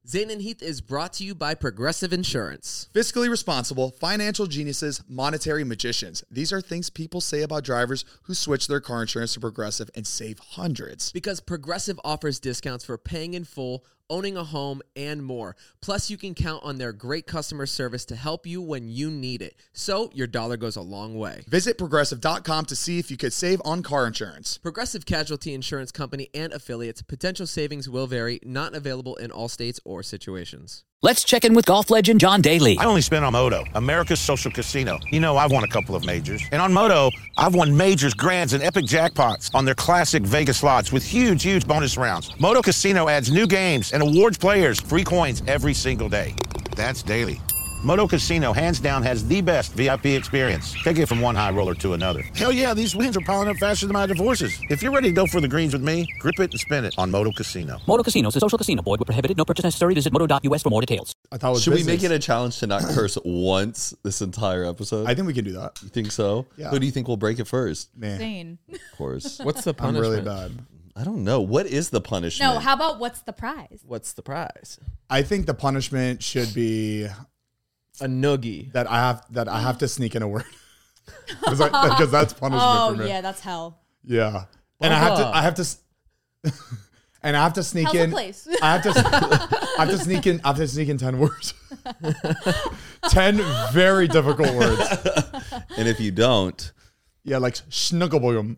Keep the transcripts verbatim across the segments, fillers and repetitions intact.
Zane and Heath is brought to you by Progressive Insurance. Fiscally responsible, financial geniuses, monetary magicians. These are things people say about drivers who switch their car insurance to Progressive and save hundreds. Because Progressive offers discounts for paying in full, owning a home, and more. Plus, you can count on their great customer service to help you when you need it. So, your dollar goes a long way. Visit progressive dot com to see if you could save on car insurance. Progressive Casualty Insurance Company and affiliates. Potential savings will vary. Not available in all states or situations. Let's check in with golf legend John Daly. I only spin on Moto, America's social casino. You know, I've won a couple of majors. And on Moto, I've won majors, grands, and epic jackpots on their classic Vegas slots with huge, huge bonus rounds. Moto Casino adds new games and awards players free coins every single day. That's daily. Moto Casino, hands down, has the best V I P experience. Take it from one high roller to another. Hell yeah, these wins are piling up faster than my divorces. If you're ready to go for the greens with me, grip it and spin it on Moto Casino. Moto Casino is a social casino. Void where prohibited. No purchase necessary. Visit moto dot u s for more details. I thought it was Should business. we make it a challenge to not curse once this entire episode? I think we can do that. You think so? Yeah. Who do you think will break it first? Man, Zane. Of course. What's the I'm punishment? really bad. I don't know. What is the punishment? No, how about what's the prize? What's the prize? I think the punishment should be A noogie. that I have that I have to sneak in a word because because that's punishment Oh, for me. yeah, that's hell. Yeah, and I have to Bubba. I have to. s- And I have to sneak Hell's a in. place. I have to. I have to sneak in. I have to sneak in ten words. ten very difficult words. And if you don't, Yeah, like snuggleboyum.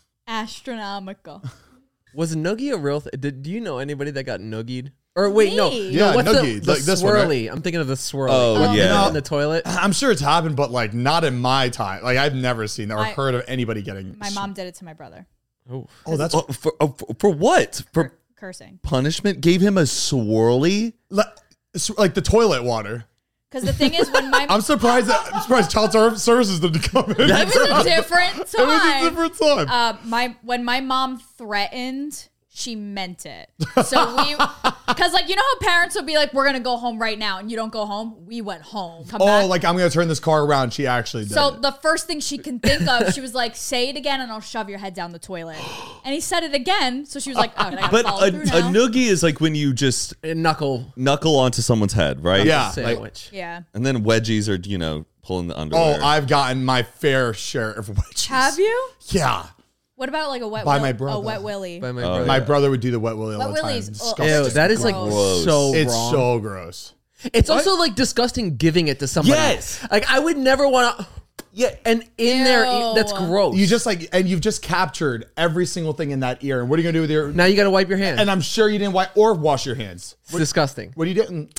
Astronomical. Was noogie a real thing? Did do you know anybody that got noogied? Or wait, no. Me. Yeah, no, what's noogie, the, the like this one, right? swirly? I'm thinking of the swirly. Oh, What, yeah. in the toilet. I'm sure it's happened, but like not in my time. Like I've never seen that or I- heard of anybody getting. My mom did it to my brother. Oh, Oh, that's oh, for, oh, for, for what? For For cursing. punishment? Gave him a swirly? like, it's like the toilet water. Because the thing is, when my I'm surprised that I'm surprised child ser- services didn't come in. it was a different It was time. a different time. Uh, my when my mom threatened, she meant it. So we, because like you know how parents will be like, "We're gonna go home right now," and you don't go home. We went home. Come oh, back. like I'm gonna turn this car around. She actually did. So it. the first thing she can think of, she was like, "Say it again, and I'll shove your head down the toilet." And he said it again, so she was like, "Oh, I gotta But follow a, through a now." noogie is like when you just a knuckle knuckle onto someone's head, right? Yeah. like- sandwich. Yeah. And then wedgies are, you know, pulling the oh, underwear. I've gotten my fair share of wedges. Have you? Yeah. What about like a wet By will- my brother. A wet willy. By my Oh, brother. My brother would do the wet willy all Wet the time. willies, It's oh, disgusting. Ew, that is like Gross. so It's wrong. so gross. It's also like disgusting giving it to somebody. Yes. Like I would never want to. Yeah, and in there, Ew. that's gross. You just like, and you've just captured every single thing in that ear. And what are you gonna do with your? now you got to wipe your hands. And I'm sure you didn't wipe or wash your hands. It's disgusting. What do you do?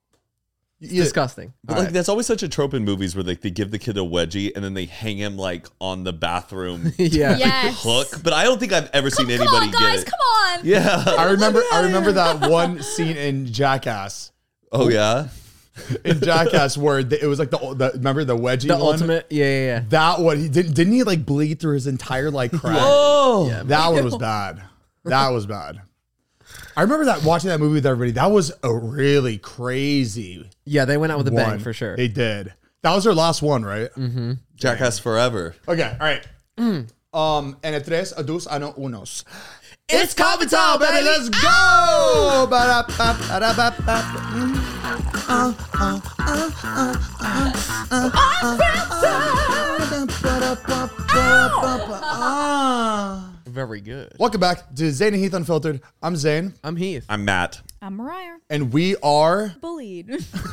It's disgusting. But like that's always such a trope in movies where like they give the kid a wedgie and then they hang him like on the bathroom Yeah. Yes. hook. But I don't think I've ever seen Come anybody on, guys, get it. come on. Yeah. I remember. I remember that one scene in Jackass. Oh yeah. In Jackass, where the, it was like the, the remember the wedgie The one? ultimate. Yeah, yeah, yeah. That one, he didn't didn't he like bleed through his entire like crack? Oh. Yeah. That one was bad. That was bad. I remember that watching that movie with everybody. That was a really crazy Yeah, they went out with a bang one. for sure. They did. That was their last one, right? Mm-hmm. Jackass Forever. Okay, all right. Um, en el tres, a dos, a no, unos. It's coffee time, baby. Let's go! Ba-da-ba-ba-da-ba-ba. Very good. Welcome back to Zane and Heath Unfiltered. I'm Zane, I'm Heath. I'm Matt. I'm Mariah. and we are. Bullied.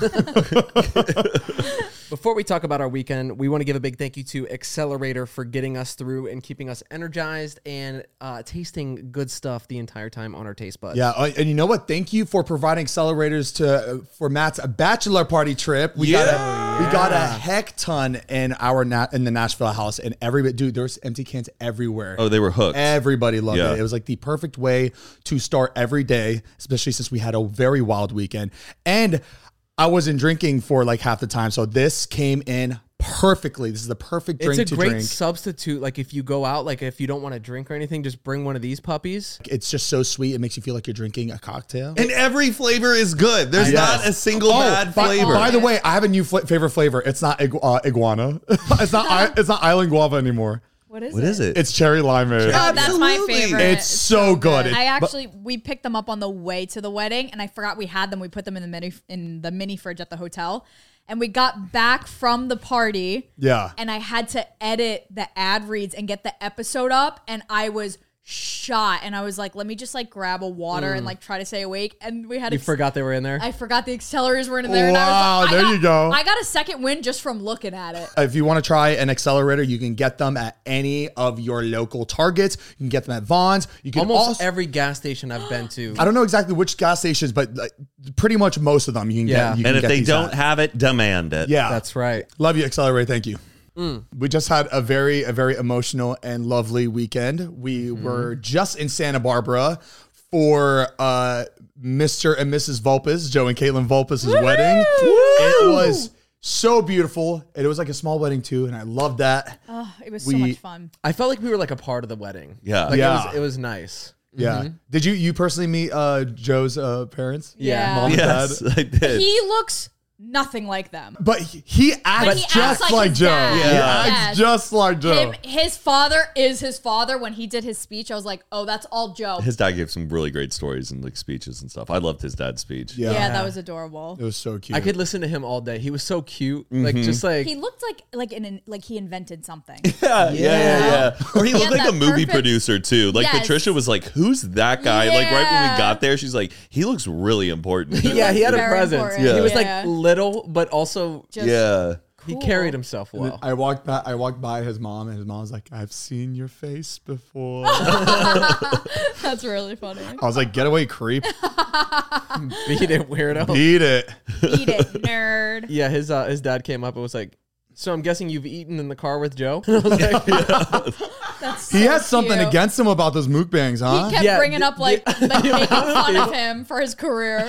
Before we talk about our weekend, we want to give a big thank you to Accelerator for getting us through and keeping us energized and uh, tasting good stuff the entire time on our taste buds. Yeah, uh, and you know what? Thank you for providing accelerators to uh, for Matt's bachelor party trip. We got a, we got a heck ton in our na- in the Nashville house, and everybody, dude, there's empty cans everywhere. Oh, they were hooked. Everybody loved Yeah. it. It was like the perfect way to start every day, especially since we had a very wild weekend. And I wasn't drinking for like half the time, so this came in perfectly. This is the perfect drink It's a to great drink. substitute. Like if you go out, like if you don't want to drink or anything, just bring one of these puppies. It's just so sweet. It makes you feel like you're drinking a cocktail. And every flavor is good. There's Yes. not a single bad by, flavor. By the way, I have a new fl- favorite flavor. It's not igu- uh, iguana. it's not. I, it's not island guava anymore. What is What it? is it? It's cherry limeade. Oh, that's my Absolutely. favorite. It's so good. I It- actually we picked them up on the way to the wedding, and I forgot we had them. We put them in the mini in the mini fridge at the hotel, and we got back from the party. Yeah. and I had to edit the ad reads and get the episode up, and I was shot. And I was like, let me just like grab a water and like try to stay awake. And we had You ex- forgot they were in there? I forgot the accelerators were in there. and Wow, I was like, I there got- you go. I got a second win just from looking at it. If you want to try an accelerator, you can get them at any of your local Targets. You can get them at Vaughn's. You can Almost also, every gas station I've been to. I don't know exactly which gas stations, but like, pretty much most of them you can Yeah. get. You can And if get they these don't at. have it, demand it. yeah, That's right. love you, Accelerator. Thank you. We just had a very, a very emotional and lovely weekend. We Mm-hmm. were just in Santa Barbara for uh, Mister and Missus Vulpes, Joe and Caitlin Vulpes' wedding. It was so beautiful. And it was like a small wedding too, and I loved that. Oh, it was We- so much fun. I felt like we were like a part of the wedding. Yeah. Like Yeah. It was, it was nice. Yeah. Did you you personally meet uh, Joe's uh, parents? Yeah. Mom and Yes, dad? I did. He looks nothing like them. But he, he acts But he just acts like like, his Joe. dad. He Yeah. acts Yes. just like Joe. Him, his father is his father. When he did his speech, I was like, oh, that's all Joe. His dad gave some really great stories and like speeches and stuff. I loved his dad's speech. Yeah. yeah, that was adorable. It was so cute. I could listen to him all day. He was so cute. Like just like He looked like like an like he invented something. Yeah, yeah, yeah, yeah. Or he He looked had like a that movie perfect- producer too. Like Yes. Patricia was like, "Who's that guy?" Like right when Yeah. we got there, she's like, "He looks really important." yeah, he had a Very presence. important. Yeah. He was Yeah. like little, but also Just yeah. he cool. carried himself well. I walked by. I walked by his mom, and his mom was like, "I've seen your face before." That's really funny. I was like, "Get away, creep! Beat it, weirdo. Eat it." Eat it, nerd. Yeah, his uh, his dad came up and was like, "So I'm guessing you've eaten in the car with Joe?" And I was like, That's He so has something cute. against him about those mukbangs, huh? He kept Yeah, bringing the- up like, like making fun of him for his career.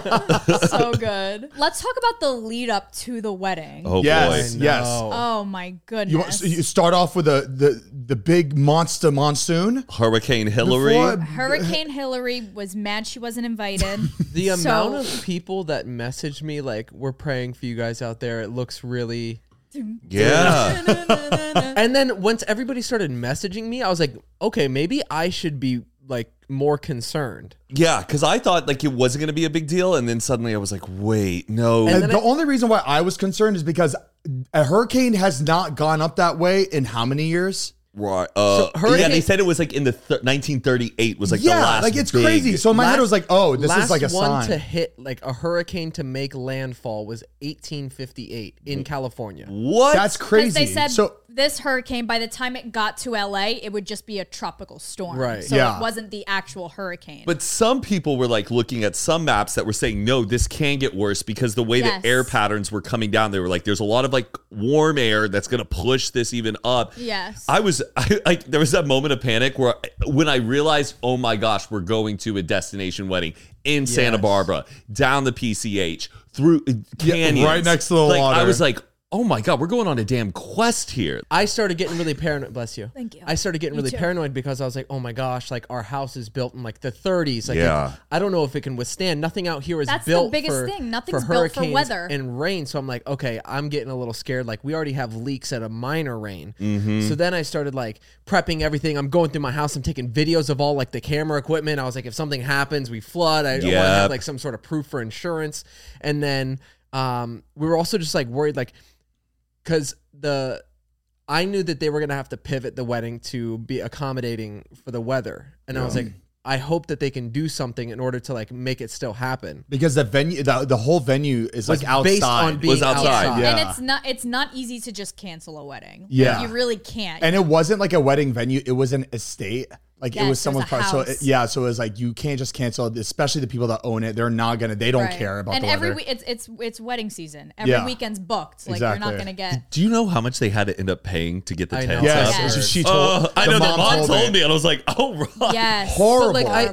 So good. Let's talk about the lead up to the wedding. Oh Yes, boy. yes. Oh my You, goodness. so you start off with the the the big monster monsoon. Hurricane Hillary. Before- Hurricane Hillary was mad she wasn't invited. the So- amount of people that messaged me like, "We're praying for you guys out there. It looks really." Yeah. And then once everybody started messaging me, I was like, "Okay, maybe I should be like more concerned." Yeah, because I thought like it wasn't gonna be a big deal, and then suddenly I was like, wait, no. And And then the I- only reason why I was concerned is because a hurricane has not gone up that way in how many years? Right. Uh, So yeah, hurricane- they said it was like in the th- nineteen thirty-eight was like the yeah, last like it's big- crazy. So in my head, it was like, oh, this last is like a one sign. to hit like a hurricane to make landfall was eighteen fifty-eight in California. What? That's Because crazy. they said so this hurricane, by the time it got to L A, it would just be a tropical storm. Right. So Yeah. it wasn't the actual hurricane. But some people were like looking at some maps that were saying, no, this can get worse because the way Yes. the air patterns were coming down, they were like, there's a lot of like warm air that's going to push this even up. Yes. I was I, like, there was that moment of panic where when I realized, oh my gosh, we're going to a destination wedding in Santa Yes. Barbara, down the P C H, through canyons. right next to the like, water. I was like, oh my God, we're going on a damn quest here. I started getting really paranoid. Bless you. Thank you. I started getting Me really too. paranoid because I was like, oh my gosh, like our house is built in like the thirties. Like, Yeah. I don't know if it can withstand. Nothing out here is That's the built biggest for, thing. Nothing's for built for hurricanes weather. and rain. So I'm like, okay, I'm getting a little scared. Like we already have leaks at a minor rain. Mm-hmm. So then I started like prepping everything. I'm going through my house. I'm taking videos of all like the camera equipment. I was like, if something happens, we flood. I, I want to Yep. have like some sort of proof for insurance. And then um, we were also just like worried, like, because the I knew that they were gonna have to pivot the wedding to be accommodating for the weather, and I was like, I hope that they can do something in order to like make it still happen. because the venue, the, the whole venue is Was like based outside. on being Was outside, outside. yeah. And it's not it's not easy to just cancel a wedding. Yeah. You really can't. And it wasn't like a wedding venue; it was an estate. Like Yes, it it was was someone's a part. So house. it, yeah, so it was like you can't just cancel it, especially the people that own it. They're not gonna. They don't Right. care about and the every weather. we- it's it's it's wedding season. Every Yeah. weekend's booked. Like you're Exactly. not gonna get Do you know how much they had to end up paying to get the I know. tents yes, up? Yes. she, she Oh, told. I the know mom the mom told, told me, and I was like, oh, right. yes. Horrible. Like, I- horrible.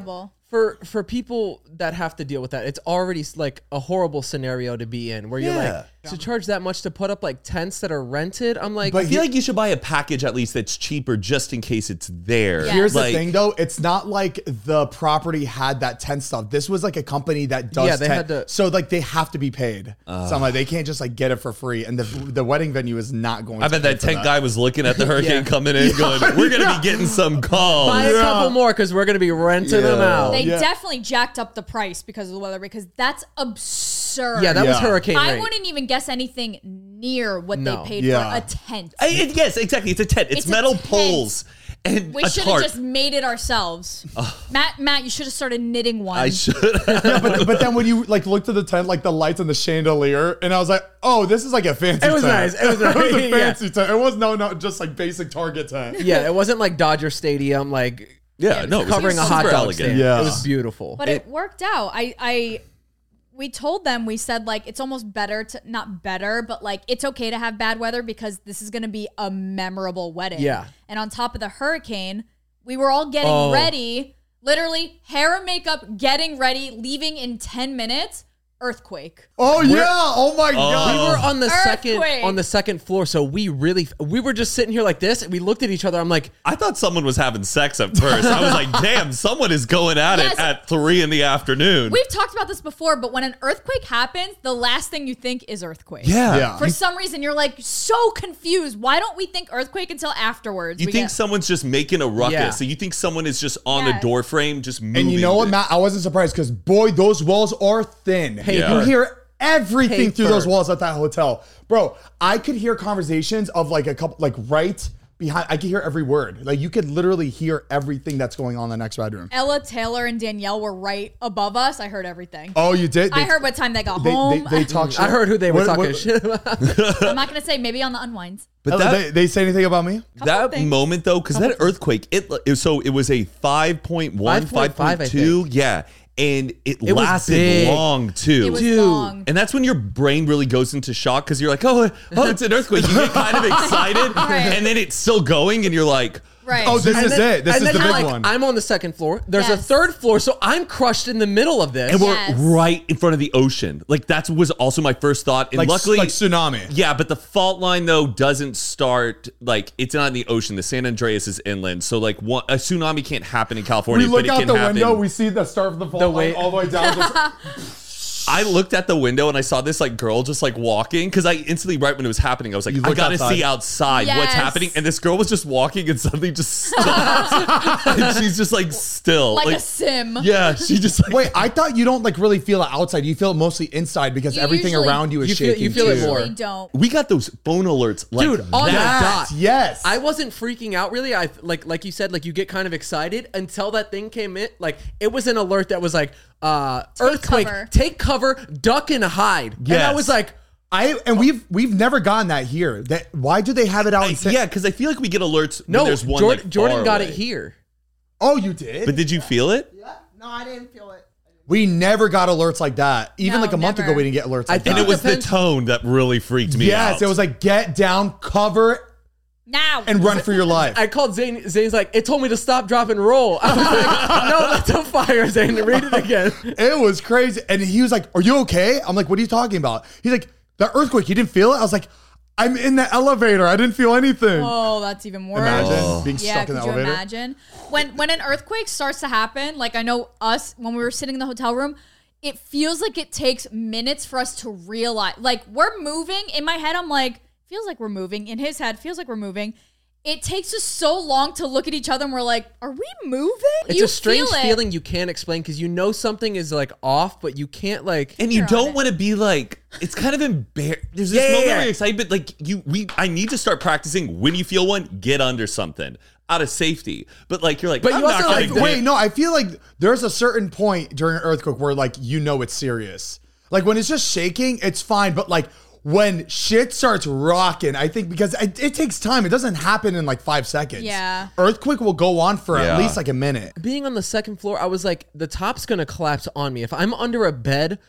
for for people that have to deal with that, it's already like a horrible scenario to be in where you're Yeah. like to charge that much to put up like tents that are rented. I'm like, I feel like you should buy a package at least that's cheaper just in case it's there. Yeah. Here's Like, the thing, though. It's not like the property had that tent stuff. This was like a company that does Yeah, they tent. had to- So like they have to be paid. So I'm like, they can't just like get it for free. And the the wedding venue is not going. I to bet pay that for tent guy was looking at the hurricane Yeah. coming in, going, "We're gonna be getting some calls." buy a couple more because we're gonna be renting them Yeah. out. They Yeah. definitely jacked up the price because of the weather, because that's absurd. yeah, that was Yeah. hurricane I rate. wouldn't even guess anything near what No. they paid Yeah. for a tent. I- it- yes, exactly. It's a tent. It's, It's a metal tent. poles and We a should have tarp. just made it ourselves. Matt, Matt, you should have started knitting one. I should. Yeah, but, but then when you like looked at the tent, like the lights and the chandelier, and I was like, oh, this is like a fancy. It was tent. nice. It was nice. it was a Yeah. fancy tent. It was no, no, just like basic Target tent. Yeah, it wasn't like Dodger Stadium, like Yeah, no, it was covering a super hot dog elegant. stand. Yeah. It was beautiful. But it, worked out. I, I, we told them, we said like it's almost better to not better, but like it's okay to have bad weather because this is going to be a memorable wedding. Yeah. And on top of the hurricane, we were all getting Oh. ready, literally hair and makeup, getting ready, leaving in ten minutes. Earthquake. Oh yeah! Oh my we god! were on the second Earthquake. on the second floor, so we really we were just sitting here like this, and we looked at each other. I'm like, I thought someone was having sex at first. I was like, damn, someone is going at Yes. it at three in the afternoon. We've talked about this before, but when an earthquake happens, the last thing you think is earthquake. yeah. Yeah. For some reason, you're like so confused. Why don't we think earthquake until afterwards? You We think get- someone's just making a ruckus. Yeah. So you think someone is just on Yes. the door frame, just moving. And you know what, it. Matt? I wasn't surprised because boy, those walls are thin. Hey, Yeah. You hear everything through Paper. those walls at that hotel, bro. I could hear conversations of like a couple, like right behind. I could hear every word. Like you could literally hear everything that's going on in the next bedroom. Ella, Taylor, and Danielle were right above us. I heard everything. Oh, you did? I They- heard what time they got They, home. they, they talk shit. I heard who they were What- talking what- shit about. I'm not gonna say maybe on the unwinds. But Ella, that, they, they say anything about me? that things. moment though, because that earthquake, it, it so it was a five point one, five point five, five point two, yeah, and it, It was lasted big. long too. It was Dude. long. And that's when your brain really goes into shock because you're like, oh, oh, it's an earthquake. You get kind of excited, Right. and then it's still going, and you're like, Right. Oh, this And is then- it. This and is then the you're big like, one. I'm on the second floor. There's a Yes. third floor, so I'm crushed in the middle of this. and we're Yes. right in front of the ocean. Like that was also my first thought. And like, luckily, like tsunami. yeah, but the fault line though doesn't start like it's not in the ocean. The San Andreas is inland, so like one, a tsunami can't happen in California. We look but it out can the happen. window, we see the start of the fault The line way- all the way down. Just, I looked at the window and I saw this like girl just like walking because I instantly right when it was happening I was like You I looked gotta outside. see outside what's Yes. happening, and this girl was just walking and suddenly just stopped. And she's just like still like, a sim. yeah, she just like wait, I thought you don't like really feel it outside. You feel it mostly inside because You everything usually- around you is You feel- shaking. you feel it too. more. Usually don't. we got those phone alerts like Dude, on the that. dot. Yes. I wasn't freaking out really. I like like you said, like you get kind of excited until that thing came in. Like it was an alert that was like uh earthquake, cover. take cover, duck and hide. And I Yes. was like, I and we've we've never gotten that here. That why do they have it out? I- in Sa- yeah, because I feel like we get alerts no, when there's one Jordan, like, Jordan far got away. it here. Oh, you did. But did you feel it? No, I didn't feel it. we never got alerts like that. Even No, like a month never. ago, we didn't get alerts. I Like think And that. it was depends- the tone that really freaked me out. Yes, it was like get down, cover, Now. and run for your life. I called Zane. Zane's like, it told me to stop, drop, and roll. I was like, no, that's a fire, Zane. Read it again. It was crazy. And he was like, "Are you okay?" I'm like, "What are you talking about?" He's like, "The earthquake. You didn't feel it?" I was like, "I'm in the elevator. I didn't feel anything." Oh, that's even worse. Imagine being Yeah, stuck in could the you elevator. imagine? When when an earthquake starts to happen, like I know us when we were sitting in the hotel room, it feels like it takes minutes for us to realize. Like we're moving. In my head, I'm like, feels like we're moving. In his head, feels like we're moving. It takes us so long to look at each other and we're like, are we moving? It's You a strange feel it. feeling you can't explain because you know something is like off, but you can't like. And you You're on don't it. want to be like, it's kind of embarrassing. There's this Yeah, yeah, moment yeah. where you're excited, but like you, we, I need to start practicing when you feel one, get under something out of safety. But like you're like, But I'm you also, not like, gonna Wait, get- no, I feel like there's a certain point during an earthquake where like you know it's serious. Like when it's just shaking, it's fine. But like when shit starts rocking, I think because it, it takes time. It doesn't happen in like five seconds. Yeah. Earthquake will go on for Yeah. at least like a minute. Being on the second floor, I was like, the top's gonna collapse on me. If I'm under a bed,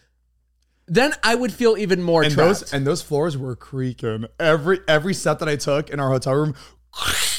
then I would feel even more And trapped. those and those floors were creaking. Every every step that I took in our hotel room,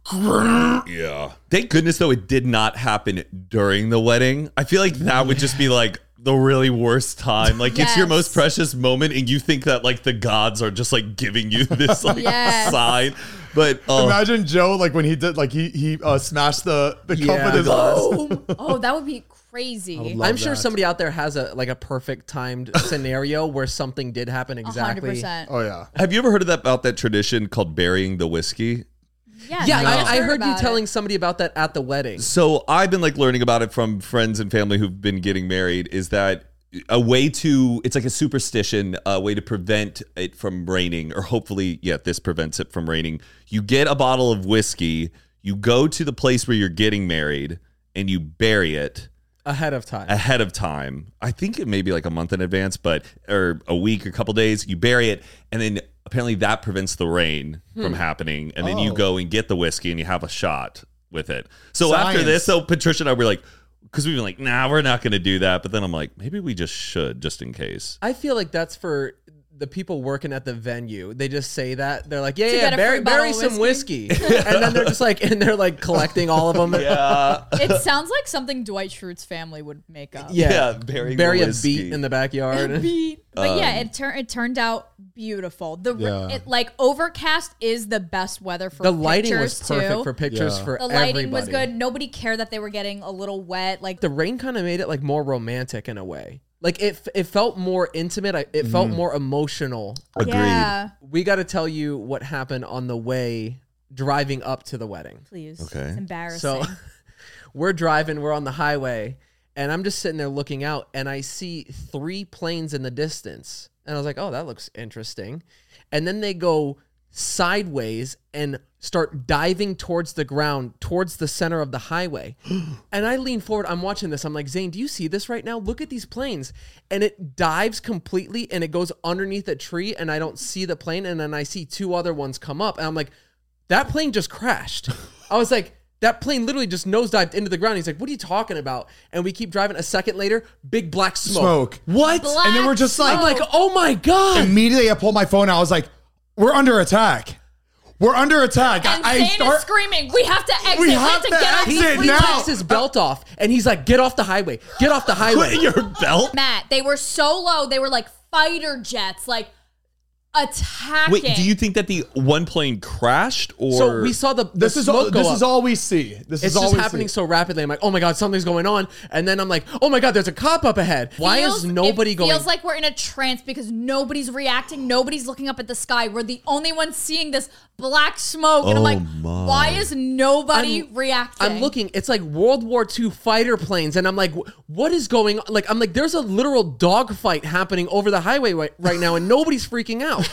Yeah. Thank goodness though it did not happen during the wedding. I feel like that would just be like the really worst time. Like it's your Yes. most precious moment and you think that like the gods are just like giving you this like Yes. sign. But uh, Imagine Joe, like when he did, like he he uh, smashed the the cup Yeah. with his Oh, oh, that would be crazy. love I'm sure that. somebody out there has a like a perfect timed scenario where something did happen one hundred exactly. percent. Oh yeah. have you ever heard of that about that tradition called burying the whiskey? Yes, Yeah, just I, I heard you about telling it. somebody about that at the wedding. So I've been like learning about it from friends and family who've been getting married. Is that a way to? It's like a superstition, a way to prevent it from raining, or hopefully, yeah, this prevents it from raining. You get a bottle of whiskey, you go to the place where you're getting married, and you bury it Ahead of time. ahead of time. I think it may be like a month in advance, but or a week, a couple days. You bury it, and then apparently that prevents the rain from happening. And then you Oh. go and get the whiskey, and you have a shot with it. So Science. after this, so Patricia and I were like, because we've been like, nah, we're not going to do that. But then I'm like, maybe we just should, just in case. I feel like that's for the people working at the venue. They just say that. They're like, yeah, To yeah, get a bury, free bottle bury of some whiskey. and then they're just like, and they're like collecting all of them. Yeah, It sounds like something Dwight Schrute's family would make up. Yeah. Yeah, burying bury the a whiskey. beet in the backyard. Beat. But yeah, Um, it turned it turned out beautiful. The Yeah. it, like overcast is the best weather for The lighting was pictures, perfect too. for pictures Yeah. for The lighting was everybody. good. Nobody cared that they were getting a little wet. Like The rain kind of made it like more romantic in a way. Like it, it felt more intimate. I- It felt more emotional. Agreed. yeah, We got to tell you what happened on the way driving up to the wedding. please. Okay. It's embarrassing. So we're driving, we're on the highway, and I'm just sitting there looking out, and I see three planes in the distance. And I was like, oh, that looks interesting. And then they go sideways and start diving towards the ground, towards the center of the highway. And I lean forward, I'm watching this. I'm like, Zane, do you see this right now? Look at these planes. And it dives completely and it goes underneath a tree, and I don't see the plane. And then I see two other ones come up, and I'm like, that plane just crashed. I was like, that plane literally just nosedived into the ground. He's like, what are you talking about? And we keep driving. A second later, big black smoke. Smoke. What? Black And then we're just like, I'm like, oh my God. immediately I pulled my phone out. I was like, we're under attack. We're under attack. and I, I Zane start. is screaming, "We have to exit! We We have have to to get off exit the He now. takes his belt off and he's like, get off the highway. Get off the highway. Your belt? Matt, they were so low. They were like fighter jets, like attacking. Wait, do you think that the one plane crashed or So we saw the, the This is smoke all. go This up. is all we see. This It's is all just we happening see. so rapidly. I'm like, oh my God, something's going on. And then I'm like, oh my God, there's a cop up ahead. Why Feels- is nobody it going? feels like we're in a trance because nobody's reacting. Nobody's looking up at the sky. We're the only ones seeing this black smoke. And I'm Oh like, my. why is nobody I'm- reacting? I'm looking. It's like World War Two fighter planes, and I'm like, wh- what is going on? Like, I'm like, there's a literal dogfight happening over the highway right, right now, and nobody's freaking out.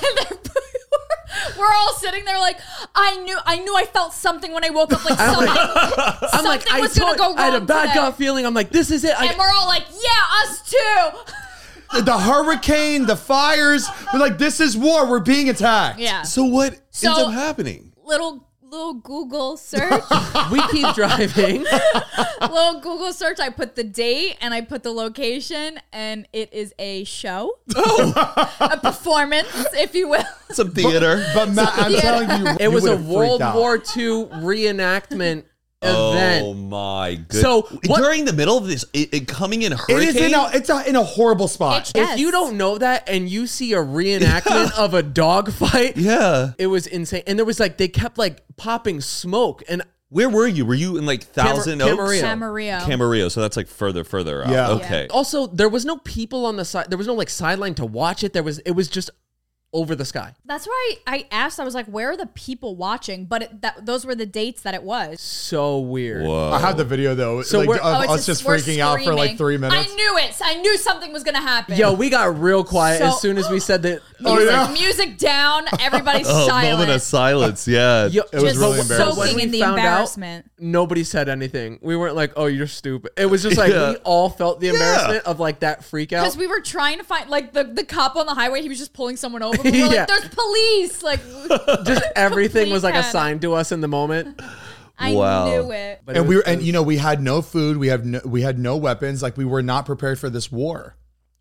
We're all sitting there like, I knew, I knew, I felt something when I woke up. Like something, I'm something like, I was gonna told- go wrong I had a bad today. gut feeling. I'm like, this is it. I, And we're all like, yeah, us too. The, the hurricane, the fires. We're like, this is war. We're being attacked. Yeah. So what So- ends up happening? Little little Google search. we keep driving. little Google search. I put the date and I put the location, and it is a show, Oh. a performance, if you will. Some theater. But Matt, I'm Yeah. telling you, It you was a would've freaked World out. War Two reenactment Oh event. my goodness. So, what- during the middle of this, it, it coming in It hurricane. is in a, it's a, in a horrible spot. It- If you Yes. don't know that and you see a reenactment of a dog fight, yeah. it was insane. And there was like, they kept like popping smoke. And Where were you? Were you in like Thousand Cam- Oaks? Camarillo. Camarillo. Camarillo. So that's like further, further out. Yeah. Okay. also, there was no people on the side. There was no like sideline to watch it. There was, it was just over the sky. That's why I asked. I was like, "Where are the people watching?" But it, that those were the dates that it was. So weird. Whoa. I have the video though, So like, we're- of Oh, it's us just we're freaking out for like screaming. three minutes. I knew it. I knew something was gonna happen. Yo, we got real quiet So- as soon as we said that. music, yeah. music down. Everybody's Oh, silent. moment of silence. Yeah. Yo, It was Just really but embarrassing. when soaking we in the found out, embarrassment. nobody said anything. We weren't like, "Oh, you're stupid." It was just like Yeah. we all felt the embarrassment of like that freak out. Because we were trying to find like the, the cop on the highway. He was just pulling someone over. We were Yeah. like, "There's police!" Like, Just everything Complete was like panic. assigned to us in the moment. I Wow. knew it. But it and was- we were, it and was- you know, we had no food. We have no, we had no weapons. Like we were not prepared for this war.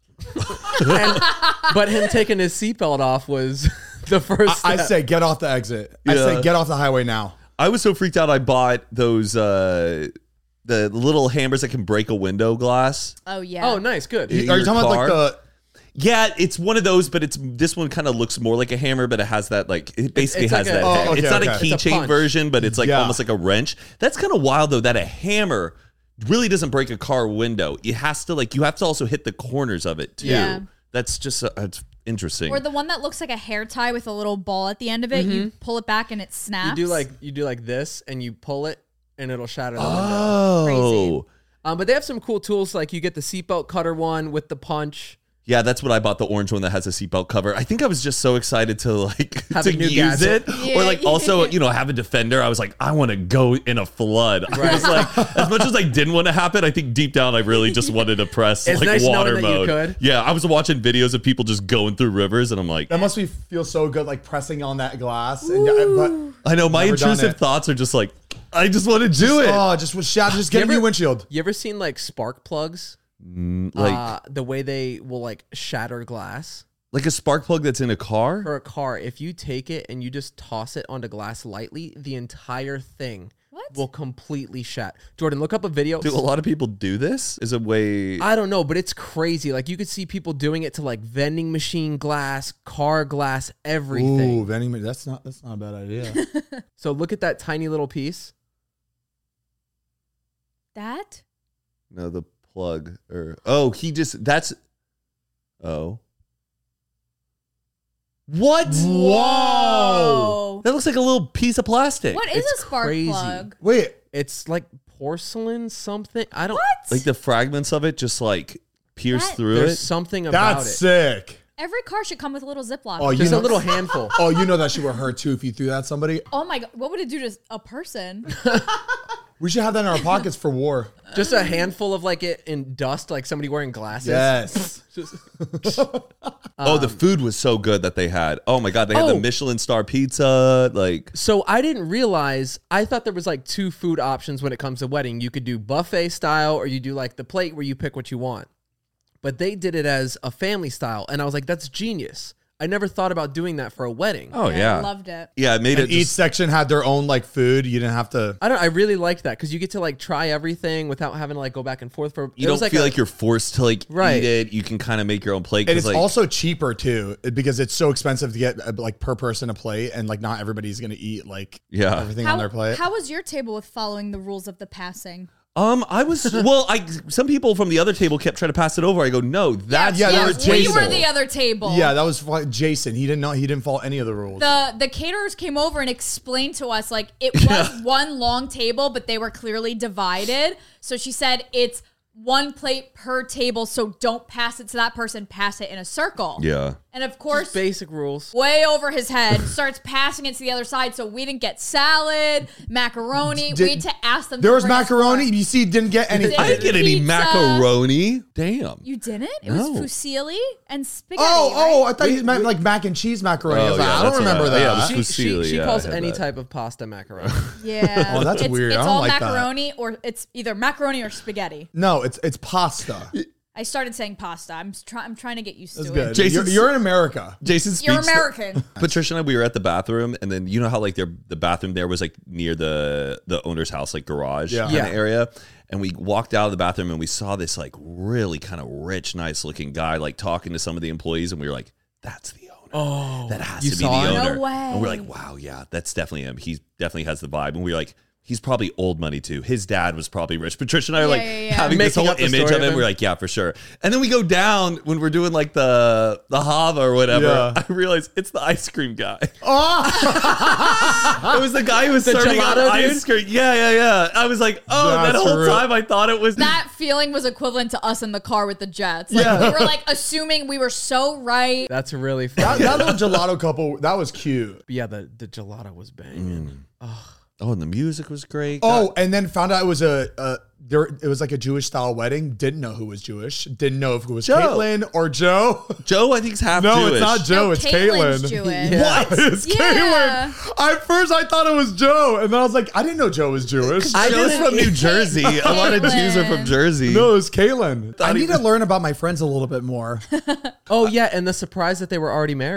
and, but him taking his seatbelt off was the first. I step. say, get off the exit. I Yeah. say, get off the highway now. I was so freaked out. I bought those uh, the little hammers that can break a window glass. Oh yeah. Oh, nice, good. Are you your talking about like car? the? Yeah, it's one of those, but it's this one kind of looks more like a hammer, but it has that like it basically it's has like a- that. Oh, head. okay, it's not okay. a It's a keychain punch. version, but it's like Yeah. almost like a wrench. That's kind of wild though. That a hammer really doesn't break a car window. It has to like you have to also hit the corners of it too. Yeah. That's just uh, it's interesting. Or the one that looks like a hair tie with a little ball at the end of it. You pull it back and it You snaps. do like you do like this, and you pull it, and it'll shatter the window. oh. Crazy. Um, but they have some cool tools, like you get the seatbelt cutter one with the punch. Yeah, that's what I bought, the orange one that has a seatbelt cover. I think I was just so excited to like Have to a new use gadget. it. Yeah, or like also, yeah. you know, have a defender. I was like, I want to go in a flood. I was like, as much as I didn't want to happen, I think deep down I really just wanted to press It's like nice water knowing that you mode. could. Yeah, I was watching videos of people just going through rivers and I'm like, That must be feel so good, like pressing on that glass. And, yeah, but I know my Never done intrusive it. thoughts are just like, I just want to do it. oh, just with shadow, just get a ever- new windshield. You ever seen like spark plugs? like uh, the way they will like shatter glass like a spark plug that's in a car. for a car. If you take it and you just toss it onto glass lightly, the entire thing What? will completely shatter. Jordan, look up a video. Do a lot of people do this? Is a way I don't know, but it's crazy. Like you could see people doing it to like vending machine glass, car glass, everything. Ooh, vending. ma- That's not. That's not a bad idea. So look at that tiny little piece. that? no the plug or oh he just that's oh what Whoa. that looks like a little piece of plastic. What is It's a spark crazy. plug? Wait, It's like porcelain something. I don't. What? Like the fragments of it just like pierce That- through There's it. something about that's it. sick. Every car should come with a little Ziploc. Oh, you Just know, a little handful. Oh, you know that shit would hurt too if you threw that at somebody. Oh my god, what would it do to a person? We should have that in our pockets for war. Just a handful of like it in dust, like somebody wearing glasses. Yes. oh, the food was so good that they had. Oh my god, they had Oh. the Michelin star pizza. Like So I didn't realize, I thought there was like two food options when it comes to wedding. You could do buffet style or you do like the plate where you pick what you want. But they did it as a family style. And I was like, that's genius. I never thought about doing that for a wedding. oh I yeah, loved it. yeah. It made And it each just, section had their own like food. You didn't have to. I don't I really liked that because you get to like try everything without having to like go back and forth for you don't feel like you're forced to like Right. eat it. You can kind of make your own plate. And 'cause, it's like, also cheaper too because it's so expensive to get uh, like per person a plate, and like not everybody's gonna eat like Yeah. everything How, on their plate. how was your table with following the rules of the passing? Um, I was well. I some people from the other table kept trying to pass it over. I go, no, that's Yeah, your that was we table. were the other table. yeah, that was fu- Jason. He didn't know. He didn't follow any of the rules. The the caterers came over and explained to us like it was one long table, but they were clearly divided. So she said it's one plate per table, so don't pass it to that person. Pass it in a circle. Yeah. And of course, basic rules. way over his head, starts passing it to the other side. So we didn't get salad, macaroni. Did- we had to ask them. there to was bring us macaroni. more. You see, didn't get anything. I didn't get any Pizza. macaroni. Damn. You didn't? It No. was fusilli and spaghetti. Oh, oh! right? I thought you meant like mac and cheese macaroni. I, was Oh, like, yeah, I don't that's what remember I- that. yeah, it was She, fusilli, she, she yeah, calls I had any that. type of pasta macaroni. Yeah. Oh, that's it's, weird. It's I don't all like that. macaroni or it's either macaroni or spaghetti. No, it's it's pasta. I started saying pasta. I'm try- I'm trying to get used That's to good. it. Jason- You're, you're in America. Jason You're speaks. American. Patricia and I, we were at the bathroom, and then you know how like their the bathroom there was like near the the owner's house, like garage Yeah. kind Yeah. of area. And we walked out of the bathroom and we saw this like really kind of rich, nice looking guy like talking to some of the employees, and we were like, "That's the owner. Oh, That has you to be saw the it? No owner." way. And we're like, "Wow, yeah, that's definitely him. He definitely has the vibe." And we were like, he's probably old money too. His dad was probably rich. Patricia and I are Yeah, like yeah, yeah. having this Making whole up the image story of of him. him. We're like, yeah, for sure. And then we go down when we're doing like the the hava or whatever. Yeah. I realize it's the ice cream guy. Oh, It was the guy who was The serving out gelato ice dude? cream. Yeah, yeah, yeah. I was like, oh, that That's whole real. time I thought it was That feeling was equivalent to us in the car with the Jets. Like, Yeah. we were like assuming we were so right. That's really that, funny. that little gelato couple, that was cute. yeah, the, the gelato was banging. Oh, and the music was great. Oh, and then found out it was a, a there. It was like a Jewish style wedding. Didn't know who was Jewish. Didn't know if it was Joe. Caitlyn or Joe. Joe, I think, is half No, Jewish. it's not Joe. No, it's Caitlin's Caitlyn. Jewish. Yeah. What? It's Yeah. Caitlyn. At first, I thought it was Joe, and then I was like, I didn't know Joe was Jewish. I Joe's didn't- from New Jersey. A lot of Jews are from Caitlyn. Jersey. No, it was Caitlyn. I Thought he need to was- learn about my friends a little bit more. Oh, yeah, and the surprise that they were already married.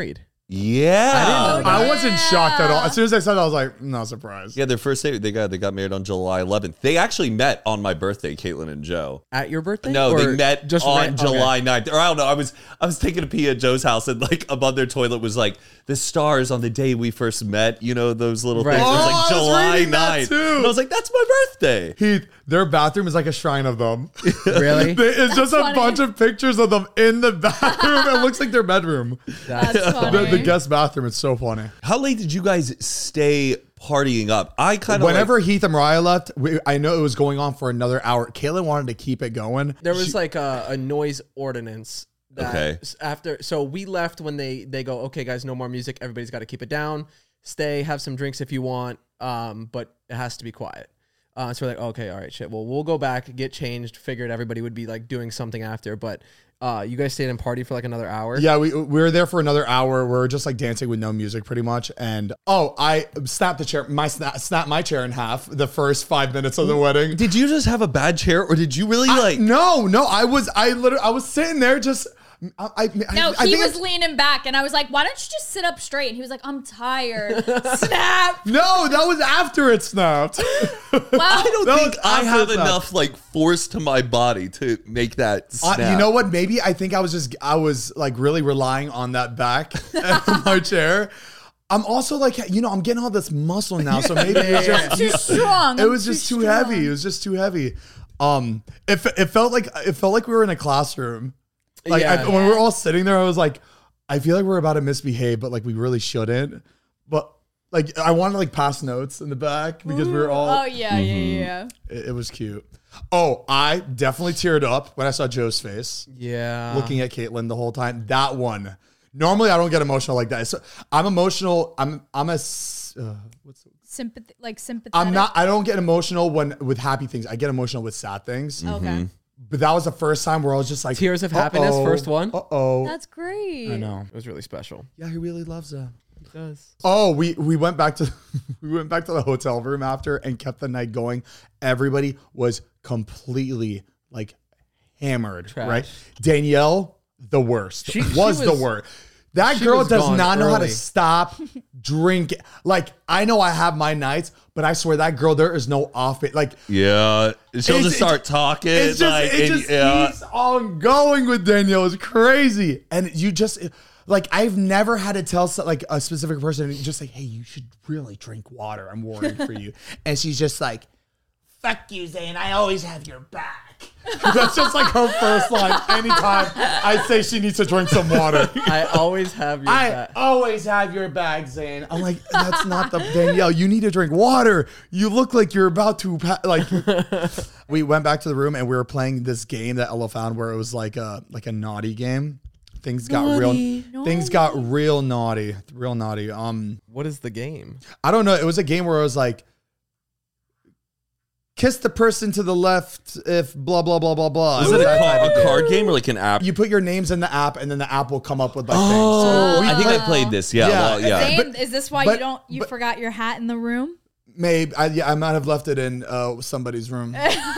Yeah. I wasn't shocked at all. As soon as I saw that, I was like, no surprise. Yeah, their first date, they got they got married on July eleventh. They actually met on my birthday, Caitlin and Joe. At your birthday? No, Or they met just on ran- July okay. ninth. Or I don't know. I was I was taking a pee at Joe's house, and like above their toilet was like the stars on the day we first met. You know those little Right. things. It was Oh, like I was July reading that ninth. too. And I was like, that's my birthday. Heath, their bathroom is like a shrine of them. Really? They- it's just a funny. bunch of pictures of them in the bathroom. It looks like their bedroom. That's funny. The, the guest bathroom. It's so funny. How late did you guys stay partying up? I kind of Whenever like, Heath and Mariah left, we, I know it was going on for another hour. Kaylin wanted to keep it going. There was She- like a, a noise ordinance. That Okay. s- After, so we left when they they go, okay, guys, no more music. Everybody's got to keep it down. Stay, have some drinks if you want, um, but it has to be quiet. Uh, so we're like, okay, all right, shit. Well, we'll go back, get changed. Figured everybody would be like doing something after, but uh, you guys stayed and party for like another hour. Yeah, we we were there for another hour. We were just like dancing with no music, pretty much. And oh, I snapped the chair, my snap, snapped my chair in half the first five minutes of the wedding. did you just have a bad chair, or did you really like? No, no, I was, I literally, I was sitting there just. I, I, No, I he think was it's- leaning back, and I was like, "Why don't you just sit up straight?" And he was like, "I'm tired." Snap. No, that was after it snapped. Well, I don't That think was I after have that. enough like force to my body to make that Uh, snap. you know what? Maybe I think I was just I was like really relying on that back of my chair. I'm also like, you know, I'm getting all this muscle now, so maybe it was just, too strong. it I'm was just too strong. heavy. It was just too heavy. Um, it, fe- it felt like it felt like we were in a classroom. Like I, Yeah. when we were all sitting there, I was like, I feel like we're about to misbehave, but like we really shouldn't. But like I wanted to like pass notes in the back because we were all. Oh yeah, yeah, yeah. It, it was cute. Oh, I definitely teared up when I saw Joe's face. Yeah. Looking at Caitlin the whole time. That one. Normally, I don't get emotional like that. So I'm emotional. I'm I'm a. s- Uh, what's Sympathy, like sympathetic. I'm not. I don't get emotional when with happy things. I get emotional with sad things. Okay, But that was the first time where I was just like Tears of happiness, uh-oh, first one? Uh-oh. that's great. I know. It was really special. Yeah, he really loves that. It does. Oh, we we went back to we went back to the hotel room after and kept the night going. Everybody was completely like hammered, Trash. right? Danielle, the worst. She- she was, the was- worst. That she girl was does gone not know how to early. stop drinking. Like I know I have my nights, but I swear that girl there is no off it. Like Yeah, she'll It's- just it's- start talking. it's just like, it and- just yeah. keeps on going with Danielle. It's crazy, and you just like I've never had to tell so- like a specific person just like, hey, you should really drink water. I'm worried for you, and she's just like, fuck you, Zane. I always have your back. That's just like her first line. Anytime I say she needs to drink some water. I always have your I back. always have your bag, Zane. I'm like, that's not the Danielle. You need to drink water. You look like you're about to pa-. like. We went back to the room and we were playing this game that Ella found where it was like a like a naughty game. Things got real. Things got real naughty, real naughty. Um, What is the game? I don't know. It was a game where it was like, kiss the person to the left if blah blah blah blah blah. Was was it a, that ca- type of a game. card game or like an app? You put your names in the app, and then the app will come up with like oh, things. So we I think I played- played this. Yeah, Yeah. well, yeah. Zane, but- is this why but- you don't? You but- forgot your hat in the room? Maybe I, yeah, I might have left it in uh, somebody's room, so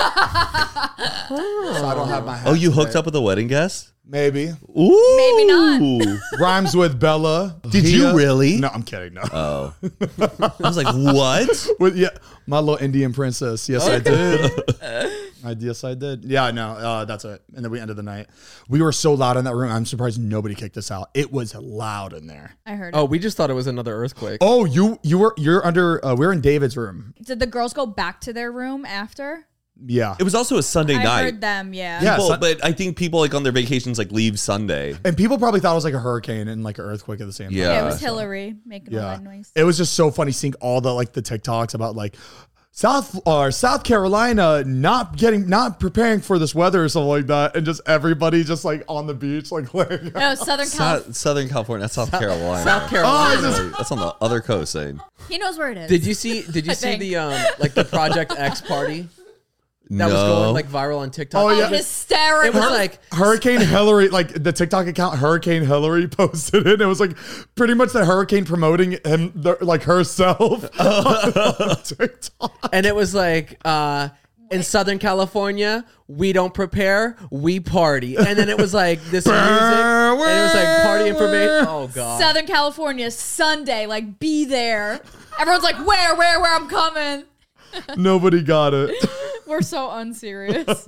I don't have my hat. Oh, you hooked today. up with a wedding guest? Maybe Ooh, Maybe not. rhymes with Bella. Did you Hia. really? No, I'm kidding. No, Oh, I was like, what? with yeah, my little Indian princess. Yes, I did. I, yes, I did. Yeah, no, uh, that's it. And then we ended the night. We were so loud in that room. I'm surprised nobody kicked us out. It was loud in there. I heard. Oh, It. we just thought it was another earthquake. Oh, you you were you're under. Uh, we're in David's room. Did the girls go back to their room after? Yeah, It was also a Sunday I night. heard them. Yeah. Yeah. People- Sun- but I think people like on their vacations like leave Sunday. and people probably thought it was like a hurricane and like an earthquake at the same time. Yeah. It was Hillary making a Yeah, loud noise. it was just so funny seeing all the like the TikToks about like South or South Carolina not getting not preparing for this weather or something like that, and just everybody just like on the beach like laying out. No, Southern California. South, Southern California, that's South Carolina. South Carolina. Oh, it's Uh, That's on the other coast. Saying He knows where it is. Did you see? Did you I see think. the um like the Project X party that was no. going like viral on TikTok? Oh, yeah. Hysterical. It was like Hurricane Hillary, like the TikTok account Hurricane Hillary posted it. It was like pretty much the hurricane promoting him, the, like herself on TikTok. and it was like uh in Southern California, we don't prepare, we party. And then it was like this music, and it was like party the information. Oh god. Southern California, Sunday, like be there. Everyone's like, where, where, where? I'm coming. Nobody got it. We're so unserious.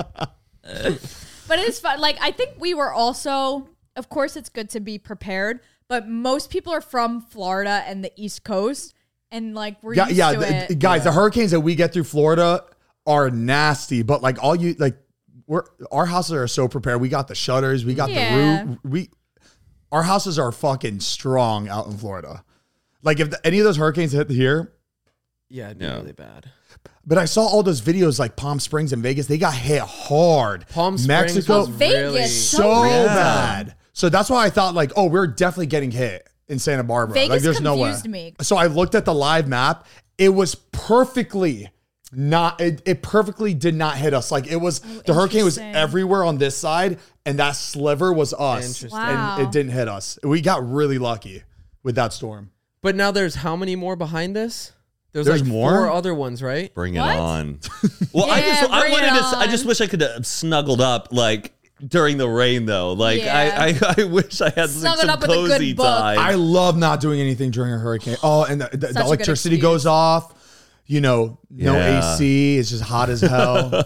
But it is fun. Like, I think we were also, of course, it's good to be prepared, but most people are from Florida and the East Coast, and like we're Yeah, used yeah, to the- it. guys. The hurricanes that we get through Florida are nasty, but like all you like, we're our houses are so prepared. We got the shutters, we got Yeah. the roof. We our houses are fucking strong out in Florida. Like if the, any of those hurricanes hit here. Yeah, it'd be Yeah. really bad. But I saw all those videos like Palm Springs and Vegas. They got hit hard. Palm Springs Mexico, was Vegas, really so so random. bad. So that's why I thought like, oh, we're definitely getting hit in Santa Barbara. Vegas like there's no way. confused me. So I looked at the live map. It was perfectly not. It, it perfectly did not hit us. Like it was the hurricane was interesting. everywhere on this side, and that sliver was us, Interesting. Wow. and it didn't hit us. We got really lucky with that storm. But now there's how many more behind this? There's, There's like more? four other ones, right? Bring What? it on. Well, I Yeah, just I bring it wanted to. s- I on. just wish I could have snuggled up like during the rain though. Like Yeah. I, I I wish I had like, Snuggled some up with a good cozy book. time. I love not doing anything during a hurricane. Oh, and the, the, the Such a good electricity excuse. goes off. You know, no Yeah. A C. It's just hot as hell.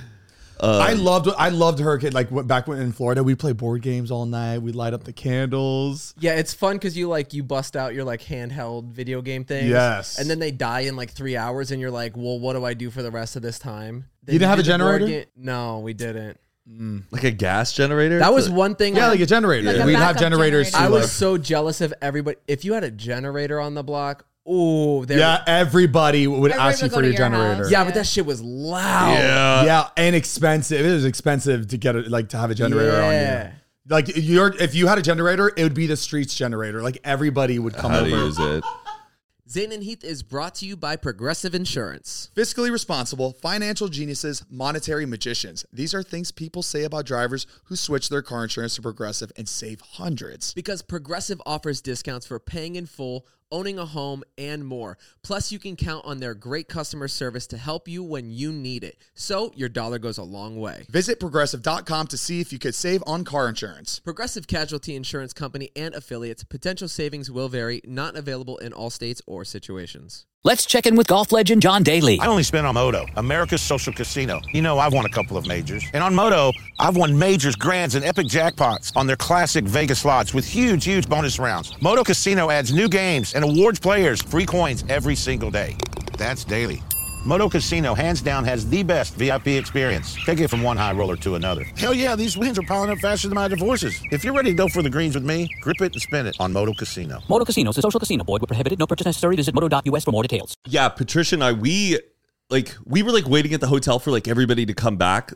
I loved. I loved hurricane. Like wh- back when in Florida, we play board games all night. We light up the candles. Yeah, it's fun because you like you bust out your like handheld video game things. Yes. And then they die in like three hours, and you're like, well, what do I do for the rest of this time? Then You didn't have did a the board generator? ga- No, we didn't. like a gas generator. That was To- one thing. Yeah, I- like a generator. Like a We'd have backup generators. generator. too, I was like- so jealous of everybody. If you had a generator on the block, oh, yeah, everybody would Everybody ask you would go for to your your generator. house. yeah, Yeah. but that shit was loud. Yeah. yeah, and expensive. It was expensive to get it, like to have a generator on Yeah. you. Like you're, if you had a generator, it would be the streets generator. Like everybody would come How to over. use it. Zane and Heath is brought to you by Progressive Insurance. Fiscally responsible, financial geniuses, monetary magicians. These are things people say about drivers who switch their car insurance to Progressive and save hundreds. Because Progressive offers discounts for paying in full, owning a home, and more. Plus, you can count on their great customer service to help you when you need it. So, your dollar goes a long way. Visit progressive dot com to see if you could save on car insurance. Progressive Casualty Insurance Company and affiliates. Potential savings will vary. Not available in all states or situations. Let's check in with golf legend John Daly. I only spend on Moto, America's social casino. You know, I've won a couple of majors. And on Moto, I've won majors, grands, and epic jackpots on their classic Vegas slots with huge, huge bonus rounds. Moto Casino adds new games and awards players free coins every single day. That's daily. Moto Casino, hands down, has the best V I P experience. Take it from one high roller to another. Hell yeah, these wins are piling up faster than my divorces. If you're ready to go for the greens with me, grip it and spin it on Moto Casino. Moto Casino is a social casino. Void where prohibited. No purchase necessary. Visit moto dot U S for more details. Yeah, Patricia and I, we like we were like waiting at the hotel for like everybody to come back,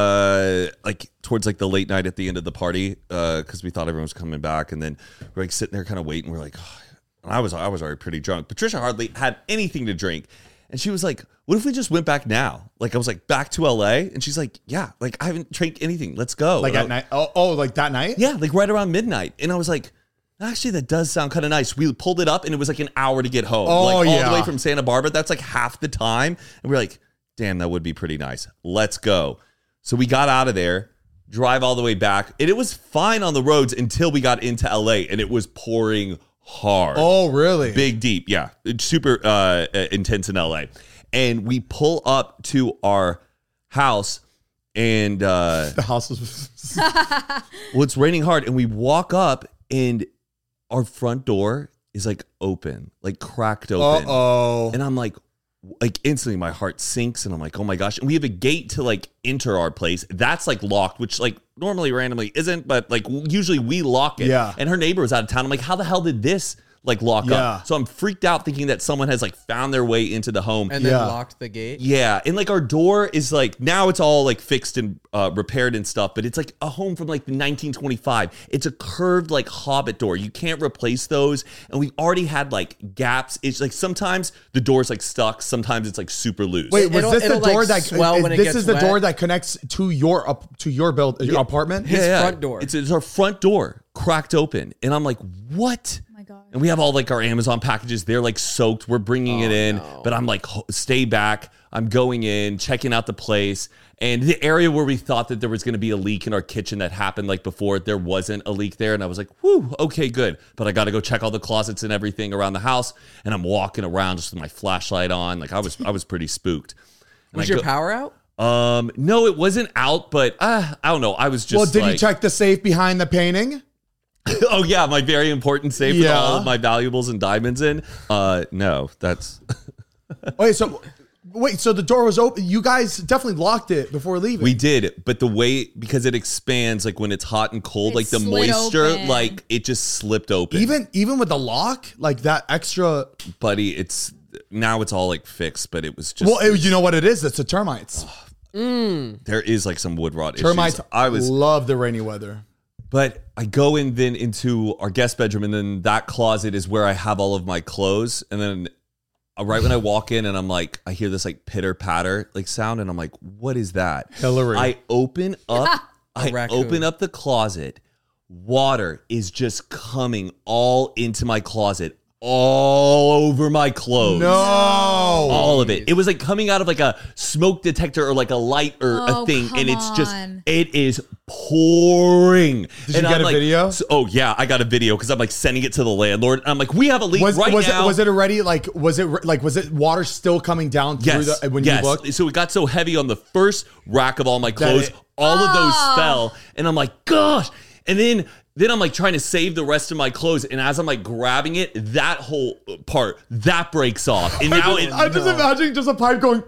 uh, like towards like the late night at the end of the party, uh, because we thought everyone was coming back, and then we're like sitting there kind of waiting. We're like, oh. And I was I was already pretty drunk. Patricia hardly had anything to drink, and she was like, "What if we just went back now?" Like I was like, "Back to L A," and she's like, "Yeah, like I haven't drank anything. Let's go." Like And at I- night. Oh, oh, like that night? Yeah, like right around midnight. And I was like, actually, that does sound kind of nice. We pulled it up and it was like an hour to get home. Oh, like all yeah. the way from Santa Barbara. That's like half the time. And we we're like, damn, that would be pretty nice. Let's go. So we got out of there, drive all the way back. And it was fine on the roads until we got into L A and it was pouring hard. Oh, really? Big deep. Yeah. It's super uh, intense in L A. And we pull up to our house and uh The house was. well, it's raining hard, and we walk up, and our front door is like open, like cracked Uh open. oh. And I'm like, like instantly my heart sinks, and I'm like, oh my gosh. And we have a gate to like enter our place. That's like locked, which like normally randomly isn't, but like usually we lock it. Yeah. And her neighbor was out of town. I'm like, how the hell did this like lock Yeah. up? So I'm freaked out thinking that someone has like found their way into the home. And then Yeah. locked the gate. Yeah, and like our door is like now it's all like fixed and uh, repaired and stuff, but it's like a home from like the nineteen twenty-five. It's a curved like Hobbit door. You can't replace those, and we already had like gaps. It's like sometimes the door's like stuck, sometimes it's like super loose. Wait, was It'll- this the it'll, like, door that? swell is- when it this gets is the wet. door that connects to your up to your build your apartment. His front door. It's, it's our front door cracked open, and I'm like, what? Oh my gosh. And we have all like our Amazon packages. They're like soaked. We're bringing it in, no. but I'm like, "Ho- stay back. I'm going in, checking out the place. And the area where we thought that there was going to be a leak in our kitchen that happened like before, there wasn't a leak there. And I was like, whew, okay, good. But I got to go check all the closets and everything around the house. And I'm walking around just with my flashlight on. Like I was, I was pretty spooked. And Was I your go- power out? Um, no, it wasn't out, but uh, I don't know. I was just Well, did like, you check the safe behind the painting? oh yeah, my very important safe with Yeah. all of my valuables and diamonds in. Uh, no, that's Wait, so wait, so the door was open. You guys definitely locked it before leaving. we did, but the way because it expands like when it's hot and cold, It like the slid moisture, open. like it just slipped open. even even with the lock, like that extra. buddy, it's now it's all like fixed, but it was just Well, it- you know what it is? It's the termites. there is like some wood rot Termites. issues. I was love the rainy weather. But I go in then into our guest bedroom, and then that closet is where I have all of my clothes. And then uh, right when I walk in, and I'm like, I hear this like pitter patter like sound, and I'm like, what is that? Hillary. I open up, I raccoon. open up the closet. Water is just coming all into my closet, all over my clothes. No. All of it. It was like coming out of like a smoke detector or like a light or Oh, a thing. come And it's just, on. it is pouring. Did you And get I'm a like- video? so- oh, yeah. I got a video because I'm like sending it to the landlord. And I'm like, we have a leak Was, right was now. it was it already like was it like was it water still coming down through Yes. the when yes. you looked? So it got so heavy on the first rack of all my clothes. it- all of those Oh. fell. And I'm like, gosh. And then then I'm like trying to save the rest of my clothes. And as I'm like grabbing it, that whole part, that breaks off. And now it, I'm just imagining just a pipe going.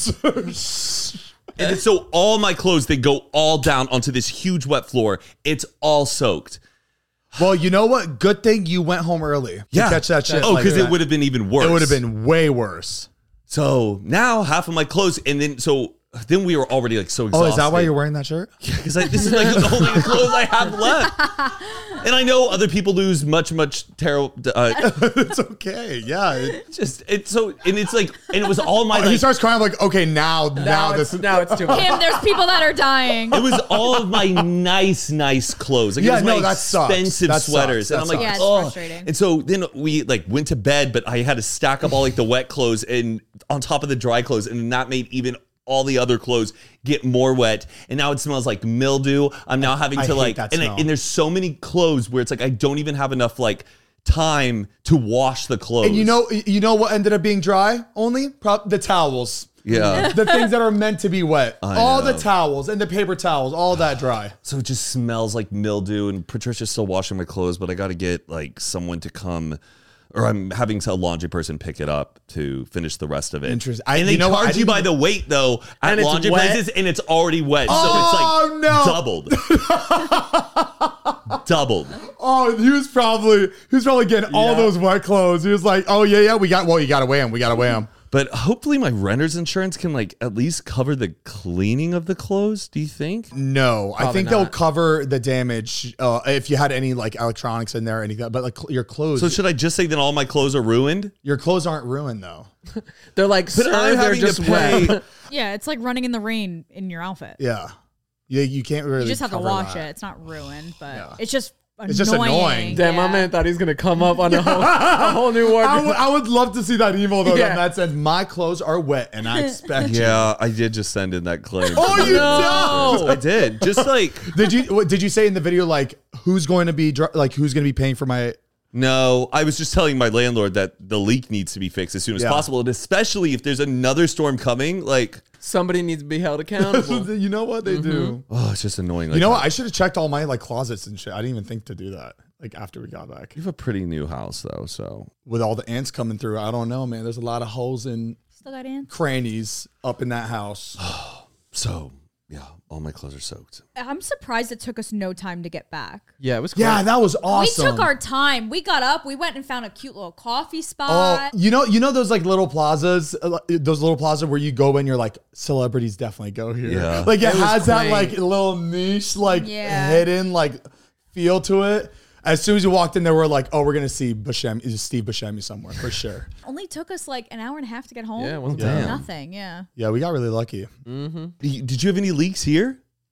and so all my clothes, they go all down onto this huge wet floor. It's all soaked. Well, you know what? Good thing you went home early to catch that shit. Oh, like because that. it would have been even worse. It would have been way worse. So now half of my clothes, and then so then we were already like so Oh, exhausted. is that why you're wearing that shirt? Because this is like the only clothes I have left. And I know other people lose much, much terrible. Uh, It's okay. Yeah. It, just it's so, and it's like, and it was all my he like. starts crying. I'm like, okay, now, now, Now, this it's, is. now it's too much. Kim, there's people that are dying. It was all of my nice, nice clothes. Like Yeah, it was my no, that sucks. expensive That sweaters, sucks. and I'm That like, sucks. Yeah, it's oh. frustrating. And so then we like went to bed, but I had to stack up all like the wet clothes and on top of the dry clothes, and that made even all the other clothes get more wet, and now it smells like mildew. I'm now having I to hate like, that and, I, smell. and there's so many clothes where it's like I don't even have enough like time to wash the clothes. And you know, you know what ended up being dry? Only Pro- the towels. yeah. The things that are meant to be wet. I all know. the towels and the paper towels, all that dry. So it just smells like mildew, and Patricia's still washing my clothes, but I got to get like someone to come, or I'm having a laundry person pick it up to finish the rest of it. Interesting. I- And they you know what? charge I you by didn't- the weight though at And it's laundry wet? places, and it's already wet, Oh, so it's like no. doubled, doubled. Oh, he was probably he was probably getting all those wet clothes. He was like, oh yeah, yeah, we got well, you gotta weigh them. We gotta weigh them. But hopefully my renter's insurance can like at least cover the cleaning of the clothes. Do you think? No, I Probably think they'll not. cover the damage uh, if you had any like electronics in there, or anything. But like cl- your clothes, So should I just say that all my clothes are ruined? your clothes aren't ruined though. They're like, sir, I'm they're having just to pay. wet. Yeah, it's like running in the rain in your outfit. Yeah, you you can't really. You just have to cover wash that. it. It's not ruined, but Yeah. it's just annoying. It's just annoying. Damn, my Yeah. man thought he's gonna come up on a whole, a whole new I wardrobe. would, I would love to see that email though. Yeah. That Matt said, "My clothes are wet, and I expect." you." Yeah, I did just send in that claim. Oh, you No. I did. Just like did you? What, did you say in the video like who's going to be dr- like who's going to be paying for my? no, I was just telling my landlord that the leak needs to be fixed as soon as Yeah. possible, and especially if there's another storm coming. Like, Somebody needs to be held accountable. You know what they do. oh, it's just annoying. Like, You know what? I should have checked all my like closets and shit. I didn't even think to do that. Like after we got back, You have a pretty new house though, so with all the ants coming through, I don't know, man. There's a lot of holes and Still got ants. crannies up in that house. so yeah, all my clothes are soaked. I'm surprised it took us no time to get back. Yeah, it was. Quick. Yeah, that was awesome. We took our time. We got up. We went and found a cute little coffee Oh, spot. you know, you know those like little plazas, uh, those little plazas where you go and you're like, celebrities definitely go here. Yeah. Like it, It was has that quaint. like little niche, like Yeah. hidden like feel to it. As soon as you walked in there, we're like, oh, we're gonna see Buscemi, Steve Buscemi somewhere for sure. Only took us like an hour and a half to get home. Yeah, well, Yeah. damn. Nothing. Yeah. Yeah, we got really lucky. Did you have any leaks here?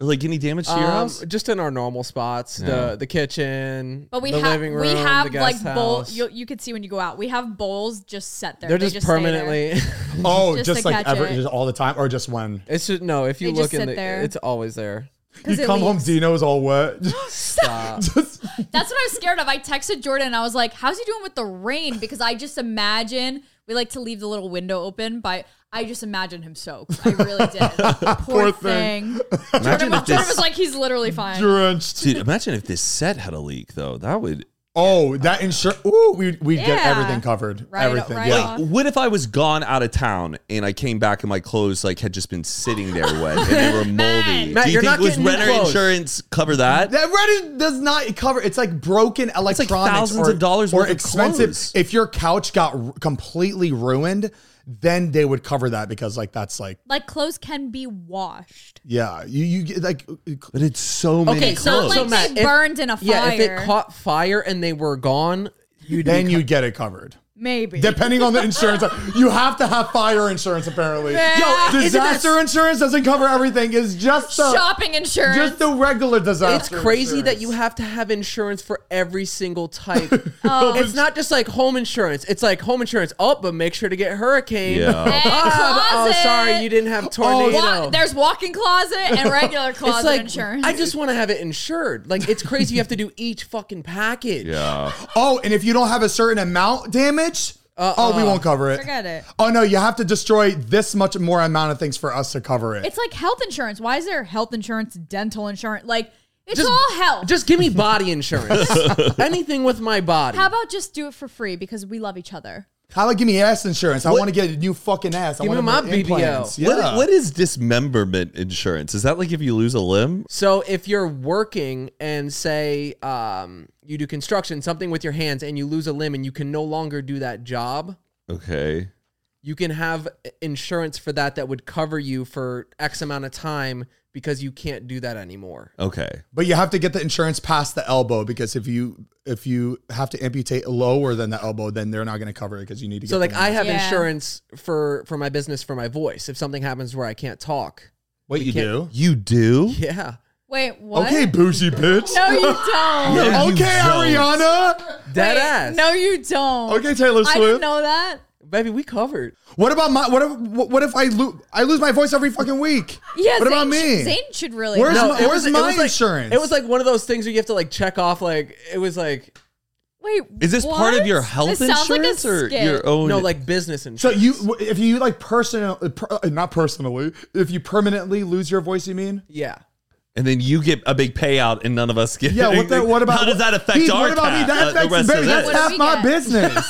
Like any damage to your Um, house? just in our normal spots, Yeah. the the kitchen, But we the have living room, we the have guest like bowls. house. You, you could see when you go out. We have bowls just set there. They're They just, stay there. permanently. Oh, Just just, to like catch ever, it. just all the time, or just when It's just no. If you They look just in sit the, there. it's always there. you it come home, leaves. Dino's all wet. Stop. That's what I was scared of. I texted Jordan and I was like, "How's he doing with the rain?" Because I just imagine we like to leave the little window open, but I just imagine him soaked. I really did. Poor, Poor thing. thing. Jordan, Imagine was, if Jordan this, was like, "He's literally fine." Drenched. dude, imagine if this set had a leak though. That would. Oh, that insurance. Ooh, we we get Yeah. everything covered. Right, everything. right yeah. off. What if I was gone out of town and I came back and my clothes like had just been sitting there wet and they were moldy? Matt, Do you you're think not was getting new renter clothes. insurance cover that? That Reddit does not cover. It's like broken electronics, thousands or, of dollars or worth of expensive. clothes. If your couch got r- completely ruined, then they would cover that because like that's like Like clothes can be washed. yeah, you you get like But it's so many Okay, It's not clothes. like So, Matt, they if- burned in a fire. Yeah, if it caught fire and they were gone, you'd then be you get it covered. Maybe. Depending on the insurance, you have to have fire insurance apparently. Yeah. Yo, isn't that- Disaster insurance doesn't cover everything. It's just the Shopping insurance. just the regular disaster. It's crazy that insurance. you have to have insurance for every single type. It's not just like home insurance. It's like home insurance. Oh, but make sure to get hurricane. Yeah. And Ah, oh, closet. sorry, you didn't have tornado. Wa- there's walk-in closet and regular closet it's like insurance. I just want to have it insured. Like it's crazy. You have to do each fucking package. Yeah. Oh, and if you don't have a certain amount damage, oh, we won't cover it. Forget it. Oh no, you have to destroy this much more amount of things for us to cover it. It's like health insurance. Why is there health insurance, dental insurance? Like it's Just- all health. Just give me body insurance. Anything with my body. How about just do it for free because we love each other? How about give me ass insurance? I want to get a new fucking ass. I Give me want my to B B L. implants. What, Yeah. what is dismemberment insurance? Is that like if you lose a limb? So if you're working and say um, you do construction, something with your hands, and you lose a limb and you can no longer do that job, Okay. you can have insurance for that that would cover you for X amount of time because you can't do that anymore. Okay. But you have to get the insurance past the elbow because if you if you have to amputate lower than the elbow, then they're not going to cover it because you need to. So get like the I have Yeah. insurance for for my business for my voice. If something happens where I can't talk, what you can't- do. You do? yeah, Wait, what? Okay, bougie bitch. No, you don't. No, you okay, don't. Ariana. dead Wait, ass. No, you don't. Okay, Taylor I Swift. didn't know that. baby, we covered. What about my? What if? What if I lose? I lose my voice every fucking week. Yeah, What about Zayn me? Should, Zayn should really. Where's know. my- it where's it my like- insurance? It was like one of those things where you have to like check off. Like it was like Wait, Is this part of what? your health This sounds like a insurance or skit. your own? no like business So insurance. you, if you like personal, uh, per- uh, not personally, if you permanently lose your voice, you mean? yeah. And then you get a big payout and none of us get Yeah. What anything. the, What about? How does that affect Pete, our What about me? cat, That uh, the affects rest baby, of that's this? What do half we my get? business.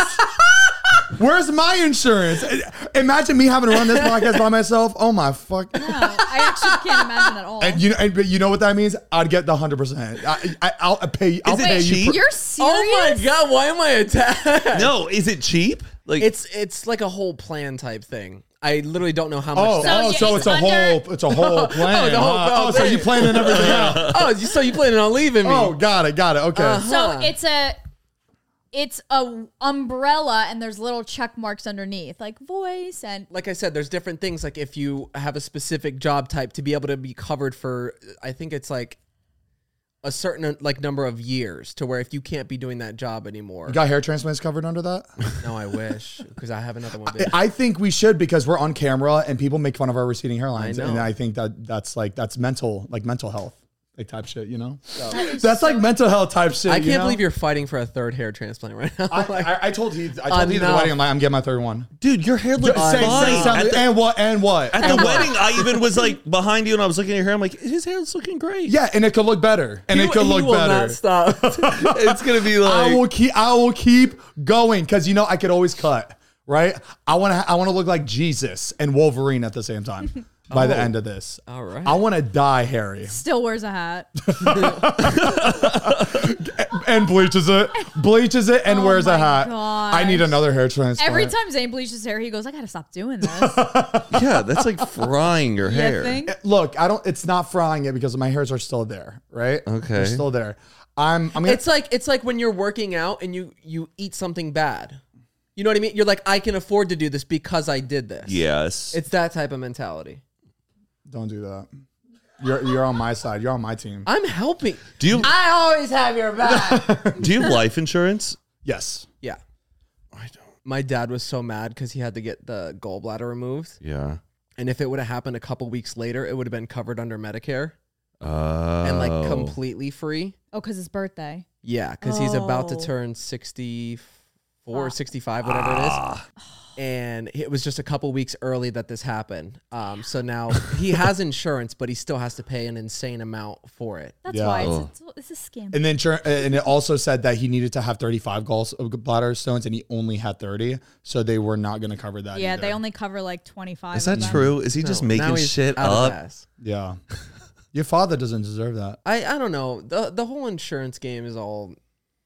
Where's my insurance? Imagine me having to run this podcast by myself. Oh my fuck. No, I actually can't imagine at all. And you know, and, but you know what that means? I'd get the hundred percent. I, I, I'll pay. I'll Is it pay you. cheap? per- You're serious? Oh my god, why am I attacked? No, is it cheap? Like It's it's like a whole plan type thing. I literally don't know how much. Oh, that oh, yeah, so it's it's, a under- whole, it's a whole plan. the whole- huh? oh, oh, so man. you planning everything out? oh, you- so you planning on leaving me? Oh, got it, got it. Okay. Uh-huh. So Huh. it's a it's a umbrella and there's little check marks underneath, like voice and Like I said, there's different things. Like if you have a specific job type to be able to be covered for, I think it's like a certain like number of years to where if you can't be doing that job anymore. You got hair transplants covered under that? No, I wish because I have another one. bitch. I think we should because we're on camera and people make fun of our receding hairlines, I know. and I think that that's like that's mental, like mental health, like type shit. You know, that's like mental health type shit. I you can't know? believe you're fighting for a third hair transplant right now. I, Like, I, I told Heath, I told Heath at the Enough. wedding, I'm like, I'm getting my third one. dude, your hair looks Say- say fine. something- At the, and what? And what? at the And what? wedding, I even was like behind you and I was looking at your hair. I'm like, his hair's looking great. Yeah, and it could look better, and he it could will- he look will better. Not stop. It's gonna be like I will keep. I will keep going because you know I could always cut. Right? I want to. I want to look like Jesus and Wolverine at the same time. By the end of this, All right. I want to die hairy still wears a hat. and bleaches it, bleaches it, and Oh wears a my hat. gosh. I need another hair transplant. Every time Zayn bleaches his hair, he goes, I gotta stop doing this. yeah, that's like frying your You hair. think? Look, I don't. It's not frying it because my hairs are still there. Right? Okay. they're still there. I'm. I'm. Gonna, It's like it's like when you're working out and you you eat something bad. You know what I mean? You're like, I can afford to do this because I did this. Yes. It's that type of mentality. don't do that. You're you're on my side. You're on my team. I'm helping. Do you I always have your back. do you have life insurance? Yes. Yeah. I don't. My dad was so mad because he had to get the gallbladder removed. Yeah. And if it would have happened a couple weeks later, it would have been covered under Medicare Oh. and like completely free. Oh, because his birthday. Yeah, because he's about to Oh. turn sixty-four, sixty-five, whatever it is. And it was just a couple weeks early that this happened. Um, so now he has insurance, but he still has to pay an insane amount for it. That's Yeah. why Oh. it's, it's, it's a scam. And then insur- and it also said that he needed to have thirty-five gall bladder stones, and he only had thirty, so they were not going to cover that. yeah, either. they only cover like twenty-five. Is that of them. true? Is he just No, now making he's shit out of up? gas. Yeah. Your father doesn't deserve that. I, I don't know. The the whole insurance game is all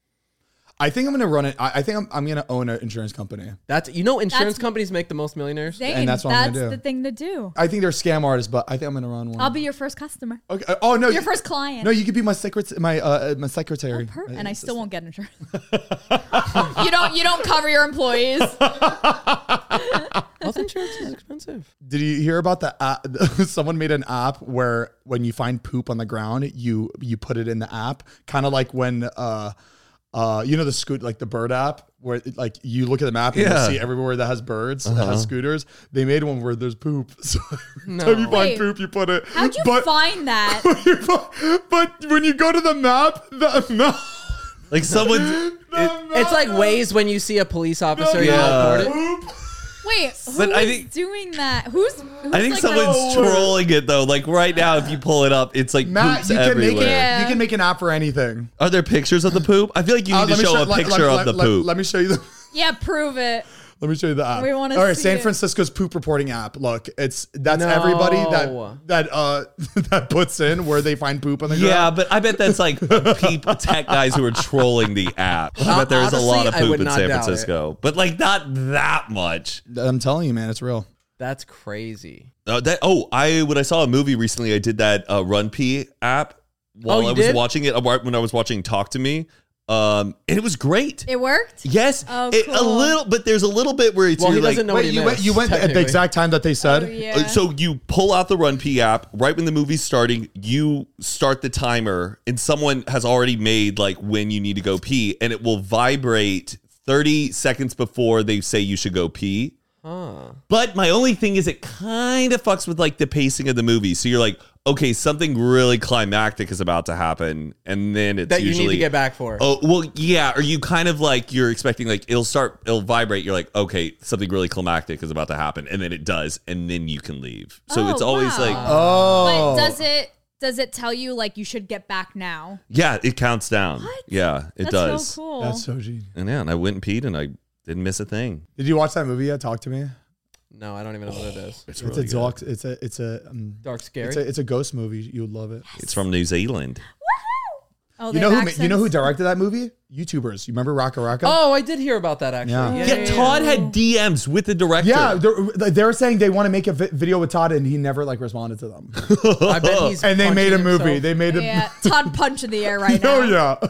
I think I'm going to run it. I, I think I'm, I'm going to own an insurance company. that's you know insurance That's- companies make the most millionaires. Zane, And that's what I'm that's gonna do. the thing to do. I think they're scam artists, but I think I'm going to run one. I'll be your first customer. Okay. uh, Oh no! Your you- first client. No, you could be my secret, my uh, my secretary. Per- and I still won't get insurance. Uh, you don't. You don't cover your employees. Health insurance is expensive. Did you hear about the app? Someone made an app where when you find poop on the ground, you you put it in the app, kind of like when uh uh you know the scoot like the bird app where it, like you look at the map and Yeah. you see everywhere that has birds that has scooters. They made one where there's poop. So No. every time you find Wait. poop, you put it. How'd you but, find that? but when you go to the map, the map. Like someone's It's like Waze when you see a police officer, you Yeah. report it. Poop. Wait, who's But I think- doing that? Who's? who's I think like someone's no. trolling it though. Like right now, if you pull it up, it's like Matt, poops you can everywhere. make it. Yeah. You can make an app for anything. Are there pictures of the poop? I feel like you Uh, need to let me show a let- picture let- of the let- poop. Let me show you the. Yeah, prove it. Let me show you the app. We wanna All right, see San it. Francisco's poop reporting app. Look, it's that's No. everybody that that uh that puts in where they find poop on the Yeah, ground. but I bet that's like peep tech guys who are trolling the app. I bet there is a lot of Honestly, I poop would in not San doubt Francisco, but like not that much. I'm telling you, man, it's real. That's crazy. Uh, that oh, I when I saw a movie recently, I did that uh, Run Pee app while Oh, you I was did? watching it. uh, When I was watching Talk to Me, um, and it was great. It worked. Yes, Oh, it- a cool. little, but there's a little bit where it's Well, he you're like, doesn't know Wait, what he you went missed, you went at the technically. exact time that they said. Oh, yeah. Uh, So you pull out the Run P app right when the movie's starting. You start the timer, and someone has already made like when you need to go pee, and it will vibrate thirty seconds before they say you should go pee. Huh. But my only thing is, it kind of fucks with like the pacing of the movie. So you're like, okay, something really climactic is about to happen, and then it's That you usually need to get back for. Oh, well, yeah. Or you kind of like, you're expecting like, it'll start, it'll vibrate. You're like, okay, something really climactic is about to happen. And then it does. And then you can leave. So Oh, it's always wow. like, Oh, But does it? Does it tell you like you should get back now? yeah, it counts down. What? Yeah, it That's does. so cool. that's so genius. And yeah, and I went and peed and I didn't miss a thing. Did you watch that movie yet? Talk to me. No, I don't even know what it is. It's It's really a good. doc. It's a it's a um, Dark scary. it's a it's a ghost movie. You would love it. It's from New Zealand. Oh, You they know have who ma- you know who accents? directed that movie? YouTubers. You remember Raka Raka? oh, I did hear about that actually. Yeah. Yeah, Yeah, Todd had D Ms with the director. Yeah, they're, they're saying they want to make a vi- video with Todd, and he never like responded to them. I bet he's And they made a punching movie. himself. They made a. Yeah, Todd punch in the air right now. Oh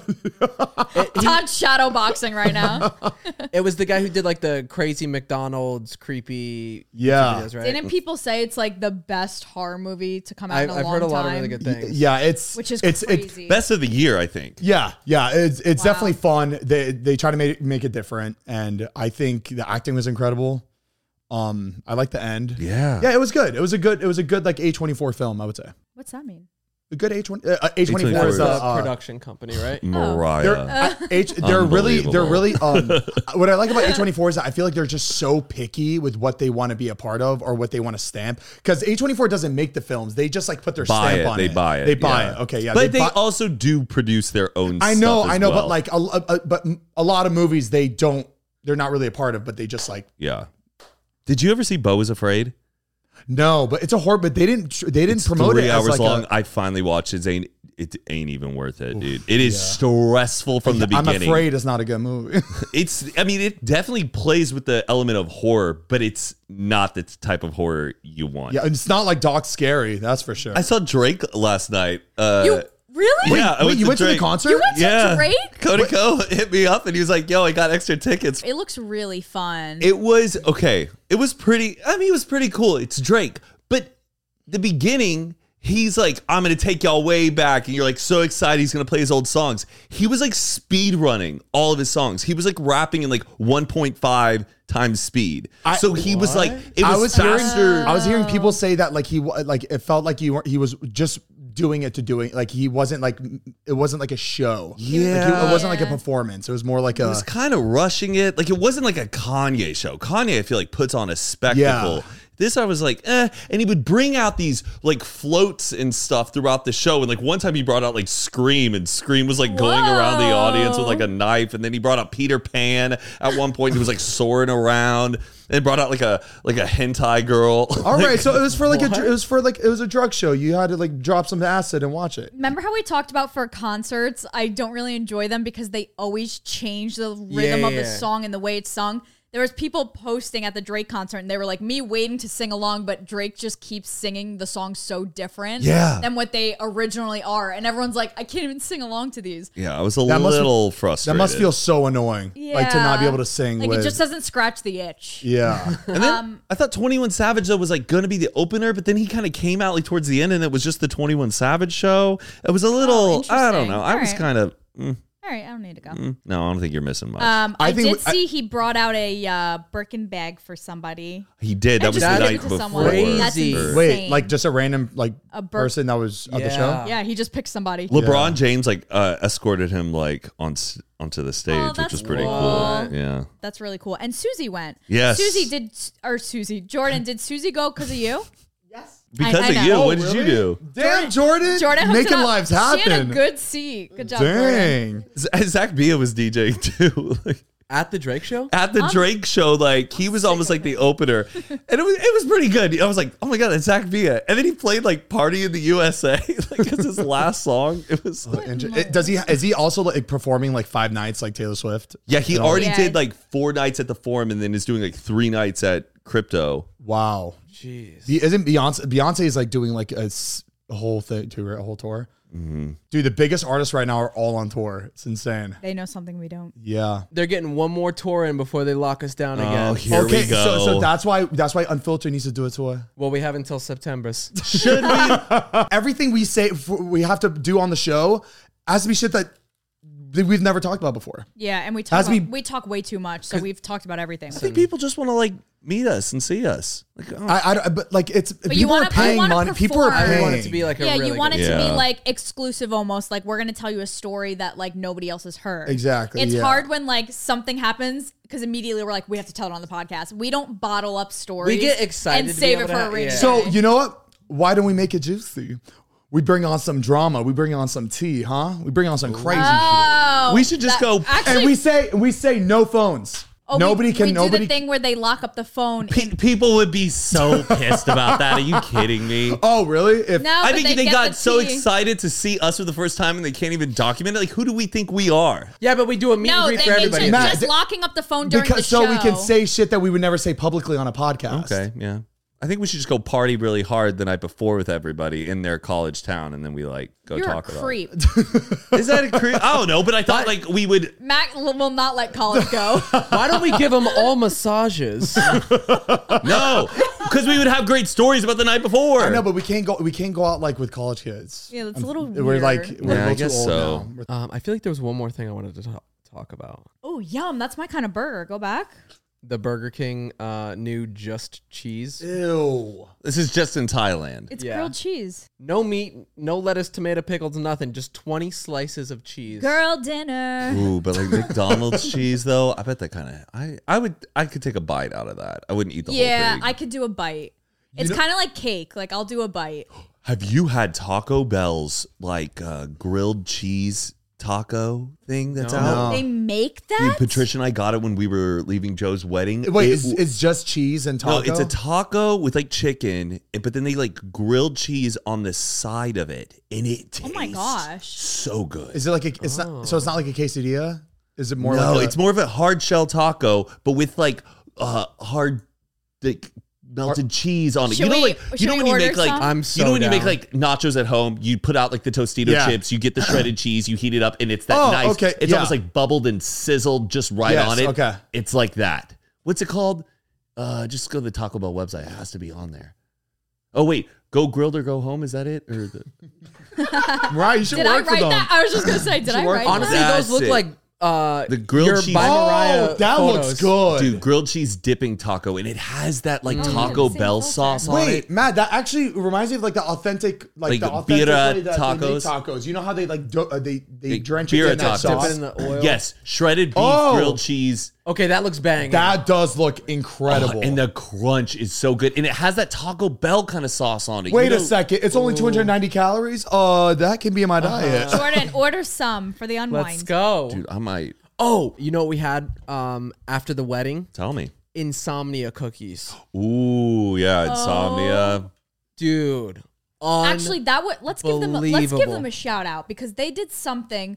yeah. Todd's shadow boxing right now. It was the guy who did like the crazy McDonald's creepy Yeah. videos, right? Didn't people say it's like the best horror movie to come out I've, in a I've long heard a lot time? of really good things. Yeah, it's Which is it's crazy. It, Best of the year, I think. yeah, yeah, it's it's Wow. definitely fun. They they try to make it, make it different, and I think the acting was incredible. Um, I like the end. Yeah. Yeah, it was good. It was a good. It was a good like A twenty-four film. I would say What's that mean? a good A twenty. Uh, A twenty-four That's is the a uh, production company, right? Mariah. They're, uh, H, they're really, they're really. Um, what I like about A twenty-four is that I feel like they're just so picky with what they want to be a part of or what they want to stamp. Because A twenty-four doesn't make the films; they just like put their buy stamp it. on They it. buy it. They buy yeah. it. Okay, yeah. But they, buy- also do produce their own I know, stuff as I know, well. but like a, a, a- but a lot of movies they don't. They're not really a part of, but they just like Yeah. Did you ever see Beau is Afraid? no. But it's a horror. But they didn't. tr- They didn't It's promote three it hours as like long. A, I finally watched it. Ain't it ain't even worth it, dude. It is stressful from the I'm beginning. afraid it's not a good movie. It's I mean, it definitely plays with the element of horror, but it's not the type of horror you want. yeah, it's not like Doc Scary. That's for sure. I saw Drake last night. Uh You really? yeah, I Wait, went you to went to the Drake. concert? You went to Yeah. Drake? Cody Co hit me up and he was like, yo, I got extra tickets. It looks really fun. It was okay. It was pretty. I mean, it was pretty cool. It's Drake, but the beginning he's like, I'm going to take y'all way back. And you're like so excited he's going to play his old songs. He was like speed running all of his songs. He was like rapping in like one point five times speed. I- so he was like, it was, I was faster. hearing, I was hearing people say that like he wa- like it felt like he weren't, he was just doing it to doing like he wasn't like it wasn't like a show. Yeah. Like, he- it wasn't like a Yeah. performance. It was more like He a was kind of rushing it. Like it wasn't like a Kanye show. Kanye, I feel like, puts on a spectacle. Yeah. This I was like, eh. And he would bring out these like floats and stuff throughout the show. And like one time he brought out like Scream, and Scream was like going around the audience with like a knife. And then he brought out Peter Pan at one point. He was like soaring around. And brought out like a like a hentai girl. all right. So it was for like a it was for like it was a drug show. You had to like drop some acid and watch it. Remember how we talked about for concerts? I don't really enjoy them because they always change the rhythm Yeah, of the yeah. song and the way it's sung. There was people posting at the Drake concert, and they were like, me waiting to sing along, but Drake just keeps singing the song so different Yeah. than what they originally are. And everyone's like, I can't even sing along to these. Yeah, I was a That must- little That frustrated. must feel so annoying. Like to not be able to sing Like with it just doesn't scratch the itch. yeah. And then I thought twenty-one Savage though was like going to be the opener, but then he kind of came out like towards the end, and it was just the twenty-one Savage show. It was a little, I don't interesting. know. I was Alright. kind of, mm, All right, I don't need to go. mm, no, I don't think you're missing much. Um, I, I think did we- I- see he brought out a uh, Birkin bag for somebody. he did. That And was just the gave night it to before. someone. That's Crazy. insane. Wait, like just a random like A bur- person that was at the Yeah. show. Yeah, he just picked somebody. LeBron James like uh, escorted him like on s- onto the stage, which Oh, that's was pretty cool. cool. Yeah. That's really cool. And Susie went. Yes. Susie did, or Susie, Jordan, did Susie go because of you? Because I of know. you, Oh, what did you do? Damn, Jordan, Jordan hooked making it up. lives She had a happen. good seat. Good job, Jordan. Dang. Z- Zach Bia was DJing too. Like, At the Drake show? at the Drake show, like he was almost like the opener, and it was it was pretty good. I was like, oh my god, it's Zach Bia, and then he played like "Party in the U S A," like it's his last song. It was like, Inter- it- Does he? Is he also like performing like five nights like Taylor Swift? yeah, he You know? already Yeah. did like four nights at the Forum, and then is doing like three nights at Crypto. Wow. Jeez. Be- Isn't Beyonce? Beyonce is like doing like a, s- a whole thing tour, a whole tour. Mm-hmm. Dude, the biggest artists right now are all on tour. It's insane. They know something we don't. Yeah. They're getting one more tour in before they lock us down Oh, again. here okay, we go. so so that's why that's why Unfiltered needs to do a tour. Well, we have until September. Should we? Everything we say f- we have to do on the show has to be shit that that we've never talked about before. Yeah, and we talk Has to about, be- we talk way too much, so we've talked about everything. I think people just want to like meet us and see us. Like, oh, I, I don't- but like it's you people wanna- are you paying wanna money. People are perform. paying. I want it to be like a yeah, really you want it good- to Yeah. be like exclusive almost, like we're gonna tell you a story that like nobody else has heard. Exactly, It's yeah. hard when like something happens because immediately we're like, we have to tell it on the podcast. We don't bottle up stories. We get excited and to be save able it to for have- a rainy yeah. So day. you know what? Why don't we make it juicy? We bring on some drama. We bring on some tea, huh? We bring on some crazy shit. Oh, We should just go- Actually, And we say we say no phones. oh, we- nobody can. We nobody. do the thing where they lock up the phone. pe- people would be so pissed about that. Are you kidding me? Oh, really? If No, I but think they get got the so tea. excited to see us for the first time and they can't even document it. Like, who do we think we are? Yeah, but we do a meet and No, greet they, for it's everybody. just, Matt, just th- locking up the phone during because the show. so we can say shit that we would never say publicly on a podcast. Okay, yeah. I think we should just go party really hard the night before with everybody in their college town, and then we like go You're talk a about creep. it. Is that a creep? I don't know, but I thought like we would. Mac will will not let college go. Why don't we give them all massages? No, because we would have great stories about the night before. I know, but we can't go. We can't go out like with college kids. Yeah, that's a little We're weird. like we're Yeah, a I little guess too old so. now. We're- um, I feel like there was one more thing I wanted to talk, talk about. Oh, yum. That's my kind of burger. Go back. The Burger King uh, new Just Cheese. Ew. This is just in Thailand. It's Yeah. grilled cheese. No meat, no lettuce, tomato, pickles, nothing. Just twenty slices of cheese. Girl dinner. Ooh, but like McDonald's cheese though, I bet that kind of. I I would I could take a bite out of that. I wouldn't eat the Yeah, whole thing. I could do a bite. It's kind of like cake. Like I'll do a bite. Have you had Taco Bell's like uh, grilled cheese taco thing that's No. out? They make Dude, that? Patricia and I got it when we were leaving Joe's wedding. Wait, It- it's, it's just cheese and taco. no, it's a taco with like chicken, but then they like grilled cheese on the side of it, and it tastes Oh my gosh. so good. Is it like a? It's not. So it's not like a quesadilla. Is it more no, like? A, it's more of a hard shell taco, but with like uh hard like melted cheese on it. Should you know, we- like should you know we when you order make like some? I'm you so know when you make down. like nachos at home, you put out like the Tostito Yeah. chips, you get the shredded cheese, you heat it up, and it's that Oh, nice. okay, It's yeah. almost like bubbled and sizzled just right Yes, on it. okay. It's like that. What's it called? Uh, just go to the Taco Bell website. It has to be on there. Oh wait, Go grilled or go home. Is that it? Or the... Right, you should Did I work for write them. that? I was just gonna say, did I work write for Honestly, that? That's those look it. like uh, The grilled your cheese- By Mariah Oh, that photos. looks good. Dude, grilled cheese dipping taco, and it has that like yeah, Taco the same Bell filter. sauce on Wait, it. Matt, that actually reminds me of like the authentic, like, Like the the authentic birra way that they make tacos. tacos. You know how they like do, uh, they they Like drench it birra in that tacos. sauce. Dip it in the oil. Yes, shredded beef, Oh. grilled cheese. Okay, that looks bang. That does look incredible. Oh, and the crunch is so good, and it has that Taco Bell kind of sauce on it. Wait You a know- second, it's only two hundred ninety calories. Uh, that can be in my diet. Jordan, order some for the unwind. Let's go. dude. I might Oh, you know what we had um, after the wedding? tell me. Insomnia cookies. Ooh, yeah, insomnia. Dude. Actually, that would let's give them a, let's give Unbelievable. them a shout out because they did something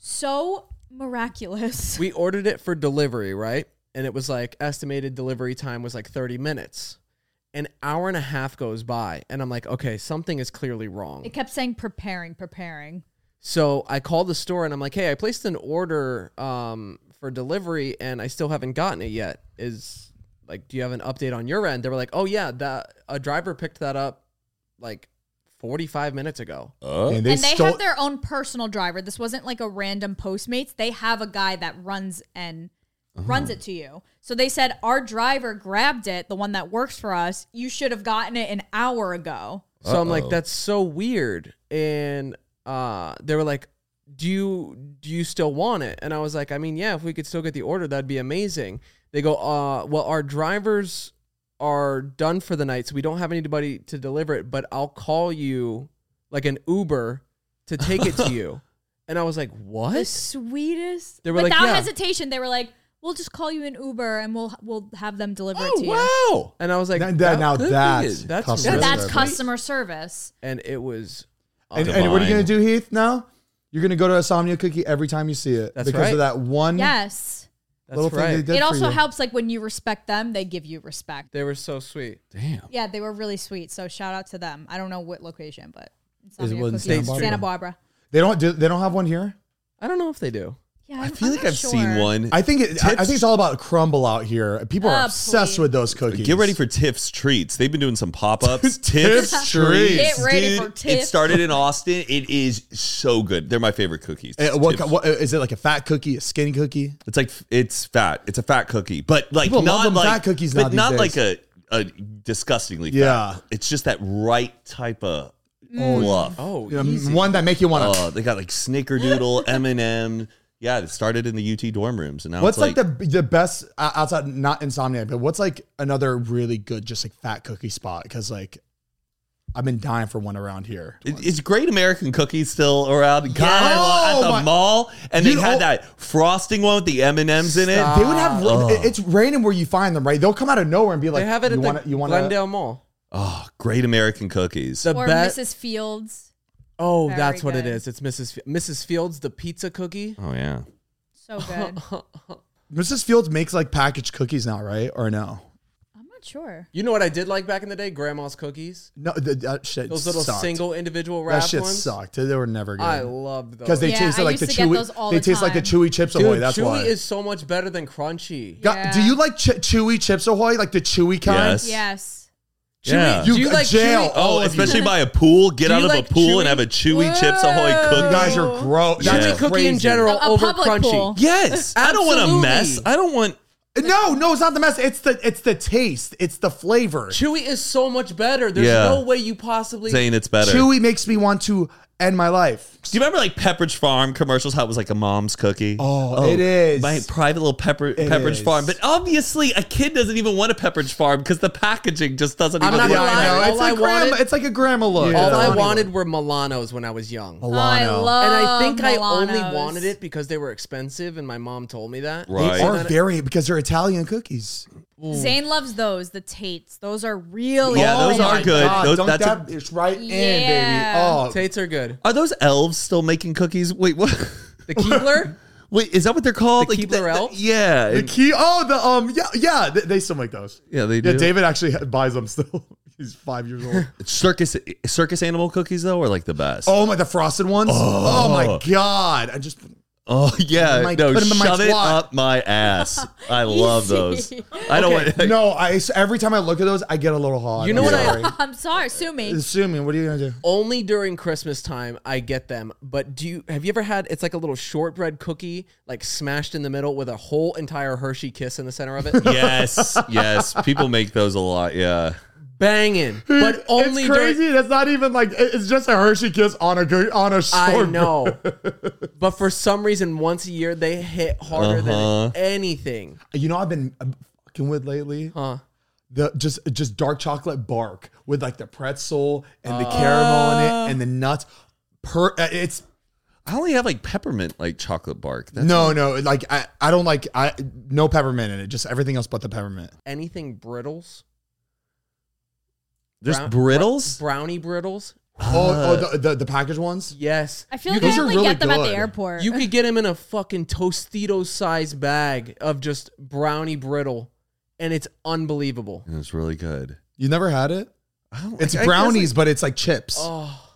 so miraculous. We ordered it for delivery, right? And it was like estimated delivery time was like thirty minutes. An hour and a half goes by, and I'm like, okay, something is clearly wrong. It kept saying preparing, preparing. So I called the store and I'm like, hey, I placed an order um, for delivery and I still haven't gotten it yet. Is like, do you have an update on your end? They were like, oh yeah, that a driver picked that up like forty-five minutes ago. And and they stole- have their own personal driver. This wasn't like a random Postmates. They have a guy that runs and runs it to you. So they said our driver grabbed it, the one that works for us. You should have gotten it an hour ago. So I'm like, that's so weird. And uh, they were like, do you do you still want it? And I was like, I mean, yeah, if we could still get the order, that'd be amazing. They go, uh, well, our drivers are done for the night, so we don't have anybody to deliver it, but I'll call you like an Uber to take it to you. And I was like, The what? sweetest. They were like, Without yeah. hesitation, they were like, we'll just call you an Uber and we'll we'll have them deliver it Oh to you. wow! And I was like, Now, that, that now could be that's it. That's customer Yeah, really that's service. customer service. And it was And, and what are you Divine. gonna do, Heath? Now you're gonna go to Insomnia Cookie every time you see it That's because right. of that one Yes. that's little thing right. they did It for also you. helps like when you respect them, they give you respect. They were so sweet. Damn. Yeah, they were really sweet. So shout out to them. I don't know what location, but Is it Insomnia what, in Cookies, Santa Santa Barbara? Barbara. They don't do. They don't have one here. I don't know if they do. Yeah, I I'm- feel I'm like not I've sure. seen one. I think. It, I, I Tips- think it's all about crumble out here. People are Oh, obsessed please. with those cookies. Get ready for Tiff's Treats. They've been doing some pop-ups. Tiff's Tiff's Treats. Get ready dude, for It Tiff. started in Austin. It is so good. They're my favorite cookies. Uh, what, Tiff's. what is it like? A fat cookie? A skinny cookie? It's like it's fat. It's a fat cookie, but like People love not them like fat cookies now but these not days. like a, a disgustingly fat. Yeah. It's just that right type of fluff. Oh, Um, easy. one that make you want to. Oh, they got like Snickerdoodle, M and M. Yeah, it started in the U T dorm rooms, and now What's it's like, the the best uh, outside not Insomnia, but what's like another really good just like fat cookie spot? Because like I've been dying for one around here. It- Is Great American Cookies still around? God, Oh, at the my- mall, and they You- had oh. that frosting one with the M and M's in it. They would have. It's random where you find them, right? They'll come out of nowhere and be like, They have it you at the wanna, you wanna, Glendale Mall. Oh, Great American Cookies. The Or best. Missus Fields. Oh, Very that's what it good. is. It's Missus F- Missus Fields, the pizza cookie. oh yeah. So good. Missus Fields makes like packaged cookies now, right? Or no? I'm not sure. You know what I did like back in the day? Grandma's cookies. No, th- that shit. Those little sucked. single individual That wrapped shit ones. sucked. They were never good. I loved those. because they Yeah, tasted I like used the to get chewy. those all they the taste like the time. chewy Chips Dude, Ahoy. That's chewy why. is so much better than crunchy. God, Yeah. do you like ch- chewy Chips Ahoy, like the chewy kind? Yes. Yes. Yeah. You, Do you like jail. chewy- Oh, if you- especially by a pool. Get Do out you of like a pool chewy- and have a Chewy Chips Ahoy Whoa. cookie. You guys are gross. Yeah. That's Chewy cookie crazy. in general A- a over public crunchy. pool. Yes, I don't want a Absolutely. mess. I don't want. No, no, it's not the mess. It's the it's the taste. It's the flavor. Chewy is so much better. There's Yeah. no way you possibly. Saying it's better. Chewy makes me want to end my life. Do you remember like Pepperidge Farm commercials? How it was like a mom's cookie. Oh, it is. My private little Pepper It Pepperidge is. Farm. But obviously, a kid doesn't even want a Pepperidge Farm because the packaging just doesn't I'm even. not Yeah, gonna look lie. I know. All It's I like grandma. wanted- It's like a grandma look. All It's I funny. wanted were Milanos when I was young. Oh, I Milano. love And I think I only Milanos. wanted it because they were expensive, and my mom told me that. Right. They are then- very because they're Italian cookies. Zane loves those, the Tates. Those are really Yeah, those good. are good. Those- Don't that's a- that it's right in, Yeah. baby. Oh, Tates are good. Are those elves still making cookies? Wait, what? The Keebler? Wait, is that what they're called? The Keebler elves? Yeah, the key. Oh, the um, yeah, yeah. They, they still make those. yeah, they Yeah, do. David actually buys them still. He's five years old. circus circus animal cookies though are like the best. Oh my, the frosted ones. Oh, my god! I just Oh yeah, Like, no, put 'em in my shove it twat. up my ass. I love those. Easy. I don't Okay. want. No, I every time I look at those, I get a little hot. You know I'm what I- sorry. I'm sorry, sue me. Assuming, what are you gonna do? Only during Christmas time I get them. But do you have you ever had? It's like a little shortbread cookie, like smashed in the middle with a whole entire Hershey Kiss in the center of it. Yes, yes, people make those a lot. Yeah. Banging, but only it's crazy. during. That's not even like it's just a Hershey Kiss on a go- on a I short. know, but for some reason, once a year they hit harder Uh-huh. than anything. You know, I've been uh, fucking with lately. Huh? The just just dark chocolate bark with like the pretzel and the caramel in it and the nuts. Per, uh, it's I only have like peppermint, like chocolate bark. That's no, no. Like I, I don't like I no peppermint in it. Just everything else but the peppermint. Anything brittles? There's Brown- brittles. Brownie brittles. Oh, oh the, the the packaged ones. Yes. I feel You like I those are only really get them at the good. airport. You could get them in a fucking Tostitos size bag of just brownie brittle, and it's unbelievable. It was really good. You never had it? I don't, It's I- I guess, brownies, like- but it's like chips. Oh,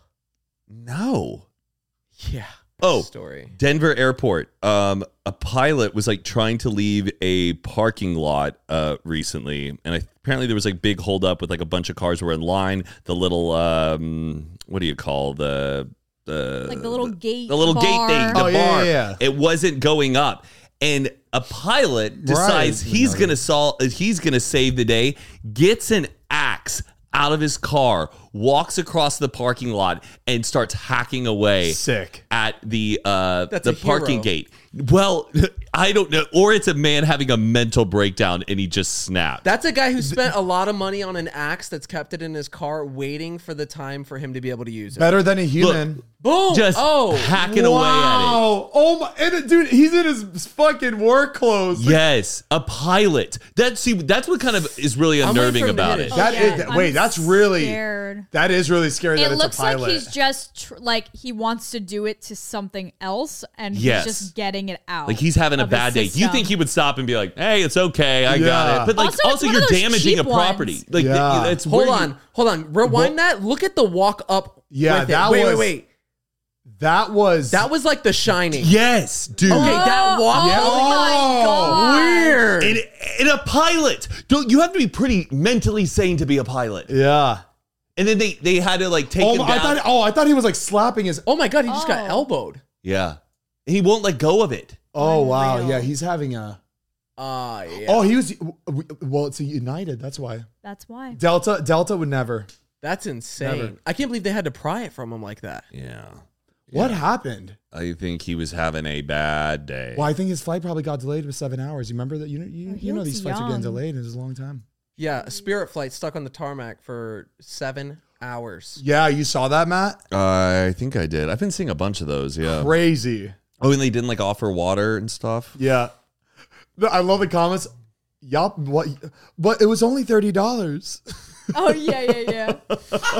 no. yeah. Oh, Story. Denver Airport. Um, a pilot was like trying to leave a parking lot uh recently, and I, apparently there was like big holdup with like a bunch of cars were in line. The little um, what do you call the the like the little gate. the little bar. gate thing, the Oh, yeah, bar. yeah, yeah. It wasn't going up, and a pilot decides Right. he's gonna solve. He's gonna save the day. Gets an axe out of his car, walks across the parking lot, and starts hacking away Sick. at the uh That's the a parking hero. gate. Well, I don't know, or it's a man having a mental breakdown and he just snapped. That's a guy who spent a lot of money on an axe that's kept it in his car, waiting for the time for him to be able to use it. Better than a human. Boom! just oh, hacking away at it. Wow. Oh my and, dude, he's in his fucking work clothes. Yes, a pilot. That see, that's what kind of is really I'm waiting unnerving for him to about hit it. it. That Oh, is- yeah, wait, I'm that's really scared. that is really scary that It it's looks a pilot. like he's just tr- like he wants to do it to something else, and Yes. he's just getting it out. Like he's having a of his bad day. You system. think he would stop and be like, "Hey, it's okay, I got Yeah. it." But like, Also, also, it's one you're of those damaging a cheap property. ones. Like, Yeah. th- it's hold where on, you- hold on. Rewind that. Look at the walk up. Yeah, with it. that wait, was- wait, wait. that was That was like The Shining. Yes, dude. Okay, that Oh, walk. Yeah. oh my Oh, god! Weird. And, and a pilot. Don't you have to be pretty mentally sane to be a pilot? yeah. And then they they had to like take Oh, him my- I down. thought oh, I thought he was like slapping his Oh my god, he just got Oh. elbowed. yeah, and he won't let go of it. Oh wow. Unreal. Yeah, he's having a Ah, yeah. Oh, he was well, it's a United, that's why. That's why. Delta Delta would never. That's insane. Never. I can't believe they had to pry it from him like that. Yeah, What happened? I think he was having a bad day. Well, I think his flight probably got delayed with seven hours. You remember that? You know, you, Oh, he you know looks these flights are getting young. delayed. It was a long time. Yeah, a Spirit flight stuck on the tarmac for seven hours. Yeah, you saw that, Matt? Uh, I think I did. I've been seeing a bunch of those. Yeah. Crazy. Oh, and they didn't like offer water and stuff. Yeah. The- I love the comments. Yup, what? But it was only thirty dollars. Oh yeah, yeah, yeah.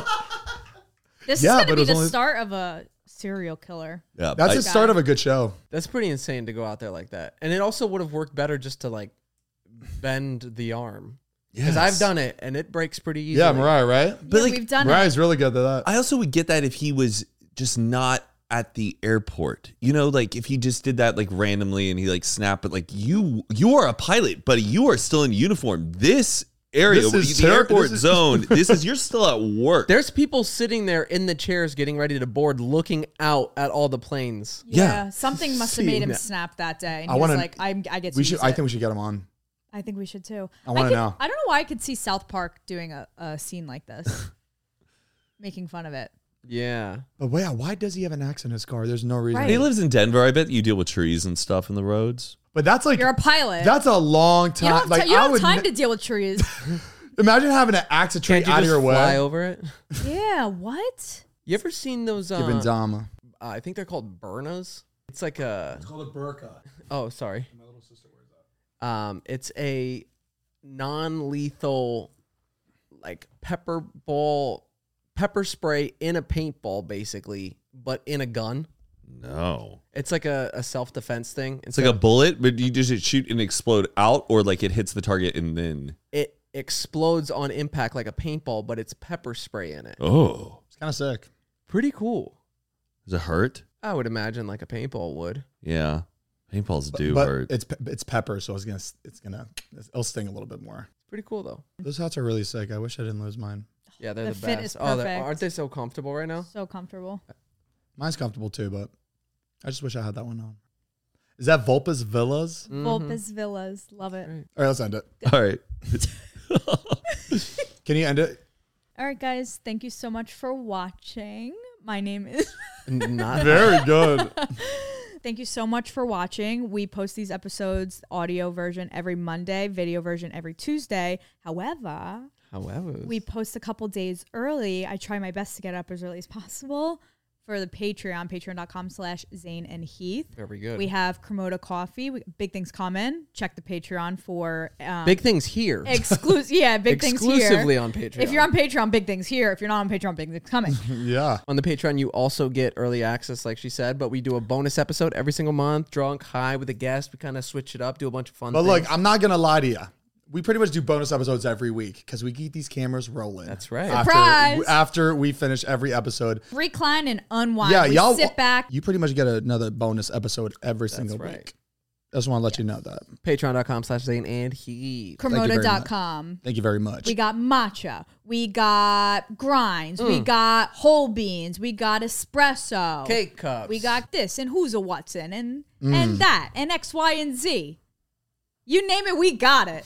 This Yeah, is but gonna it be was the only- start of a serial killer. Yeah, That's I- the start of a good show. That's pretty insane to go out there like that. And it also would have worked better just to like bend the arm. Because I've Yes. done it and it breaks pretty easily. Yeah, Mariah, right? But yeah, like, we've done Mariah's really good at that. I also would get that if he was just not at the airport. You know, like if he just did that like randomly and he like snapped, but like you you are a pilot, buddy. You are still in uniform. This area, This is the ter- airport this is- zone, this is you're still at work. There's people sitting there in the chairs getting ready to board, looking out at all the planes. Yeah, Yeah. something must have made him Seeing that. snap that day. And I he wanna- was like, I'm, I get to We use should. it. I think we should get him on. I think we should too. I wanna could- know. I don't know why I could see South Park doing a, a scene like this, making fun of it. Yeah. But wait, why does he have an axe in his car? There's no reason. Right. he lives in Denver. I bet you deal with trees and stuff in the roads. But that's like You're a pilot. that's a long you time. don't have, like ti- you I don't have would time ne- to deal with trees. imagine having an axe a tree Can't you out of just your fly way. over it? yeah, what? You ever seen those? Uh, Given uh, Dama. I think they're called burnas. It's like a. called a burqa. Oh, sorry. My little sister wears that. Um, it's a non-lethal, like pepper ball, pepper spray in a paintball, basically, but in a gun. No. It's like a, a self-defense thing. It's like a bullet, but you just shoot and explode out, or like it hits the target and then. it explodes on impact like a paintball, but it's pepper spray in it. Oh. It's kind of sick. Pretty cool. Does it hurt? I would imagine like a paintball would. Yeah. Paintballs do but hurt. it's it's pepper, so it's gonna it's gonna it'll sting a little bit more. Pretty cool though. Those hats are really sick. I wish I didn't lose mine. Yeah, they're The the, fit best. is Oh, they're- perfect. aren't they so comfortable right now? So comfortable. Mine's comfortable too, but I just wish I had that one on. Is that Vulpes Villas? Mm-hmm. Vulpes Villas. Love it. Right. All right, let's end it. All right. Can you end it? All right, guys. Thank you so much for watching. My name is... Not Very good. Thank you so much for watching. We post these episodes, audio version every Monday, video version every Tuesday. However, However, we post a couple days early. I try my best to get up as early as possible for the Patreon, patreon.com slash Zane and Heath. very good. We have Cremota Coffee. We, big things coming. Check the Patreon for um, big things here. exclusive. Yeah, big things here. Exclusively on Patreon. If you're on Patreon, big things here. If you're not on Patreon, big things coming. Yeah. On the Patreon, you also get early access, like she said, but we do a bonus episode every single month, drunk, high with a guest. We kind of switch it up, do a bunch of fun But things. look, I'm not gonna lie to you. We pretty much do bonus episodes every week because we keep these cameras rolling. That's right. After, Surprise! After we finish every episode. Recline and unwind. Yeah, We y'all sit back. You pretty much get another bonus episode every single right. week. I just want to let you know that. Patreon.com slash Zane and Heath. Thank you very Cremota dot com. Thank you very much. We got matcha. We got grinds. Mm. We got whole beans. We got espresso. Cake cups. We got this and who's a Watson and Mm. and that and X, Y, and Z. You name it, we got it.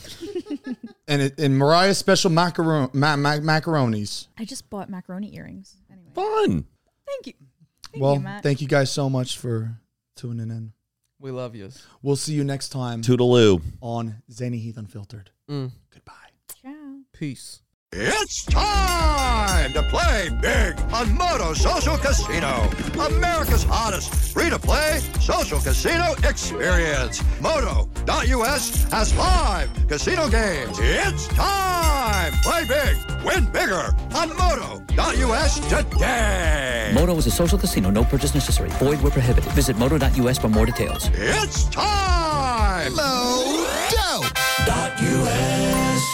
and it, and Mariah's special macaron ma- ma- macaronis. I just bought macaroni earrings. Anyway, Fun. thank you. Thank well, you, Matt. thank you guys so much for tuning in. We love you. We'll see you next time Toodaloo. on Zany Heath Unfiltered. Mm. Goodbye. Ciao. Peace. It's time to play big on Moto Social Casino, America's hottest free-to-play social casino experience. Moto dot U S has live casino games. It's time. Play big, win bigger on Moto dot U S today. Moto is a social casino. No purchase necessary. Void where prohibited. Visit moto dot U S for more details. It's time. Moto dot U S.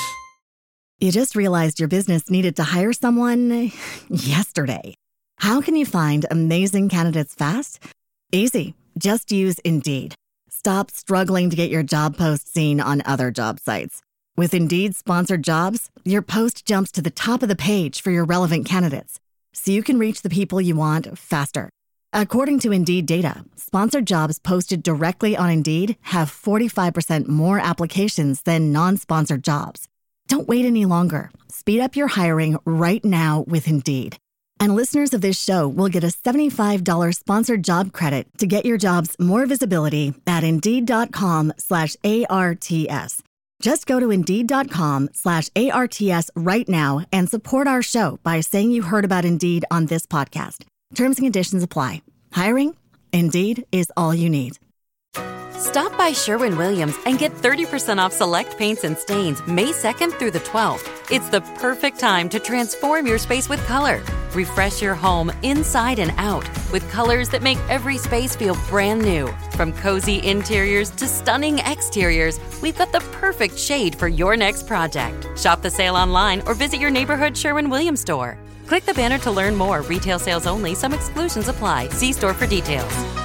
You just realized your business needed to hire someone yesterday. How can you find amazing candidates fast? Easy. Just use Indeed. Stop struggling to get your job post seen on other job sites. With Indeed sponsored jobs, your post jumps to the top of the page for your relevant candidates, so you can reach the people you want faster. According to Indeed data, sponsored jobs posted directly on Indeed have forty-five percent more applications than non-sponsored jobs. Don't wait any longer. Speed up your hiring right now with Indeed. And listeners of this show will get a seventy-five dollars sponsored job credit to get your jobs more visibility at Indeed.com slash ARTS. Just go to Indeed.com slash ARTS right now and support our show by saying you heard about Indeed on this podcast. Terms and conditions apply. Hiring? Indeed is all you need. Stop by Sherwin-Williams and get thirty percent off select paints and stains May second through the twelfth. It's the perfect time to transform your space with color. Refresh your home inside and out with colors that make every space feel brand new. From cozy interiors to stunning exteriors, we've got the perfect shade for your next project. Shop the sale online or visit your neighborhood Sherwin-Williams store. Click the banner to learn more. Retail sales only. Some exclusions apply. See store for details.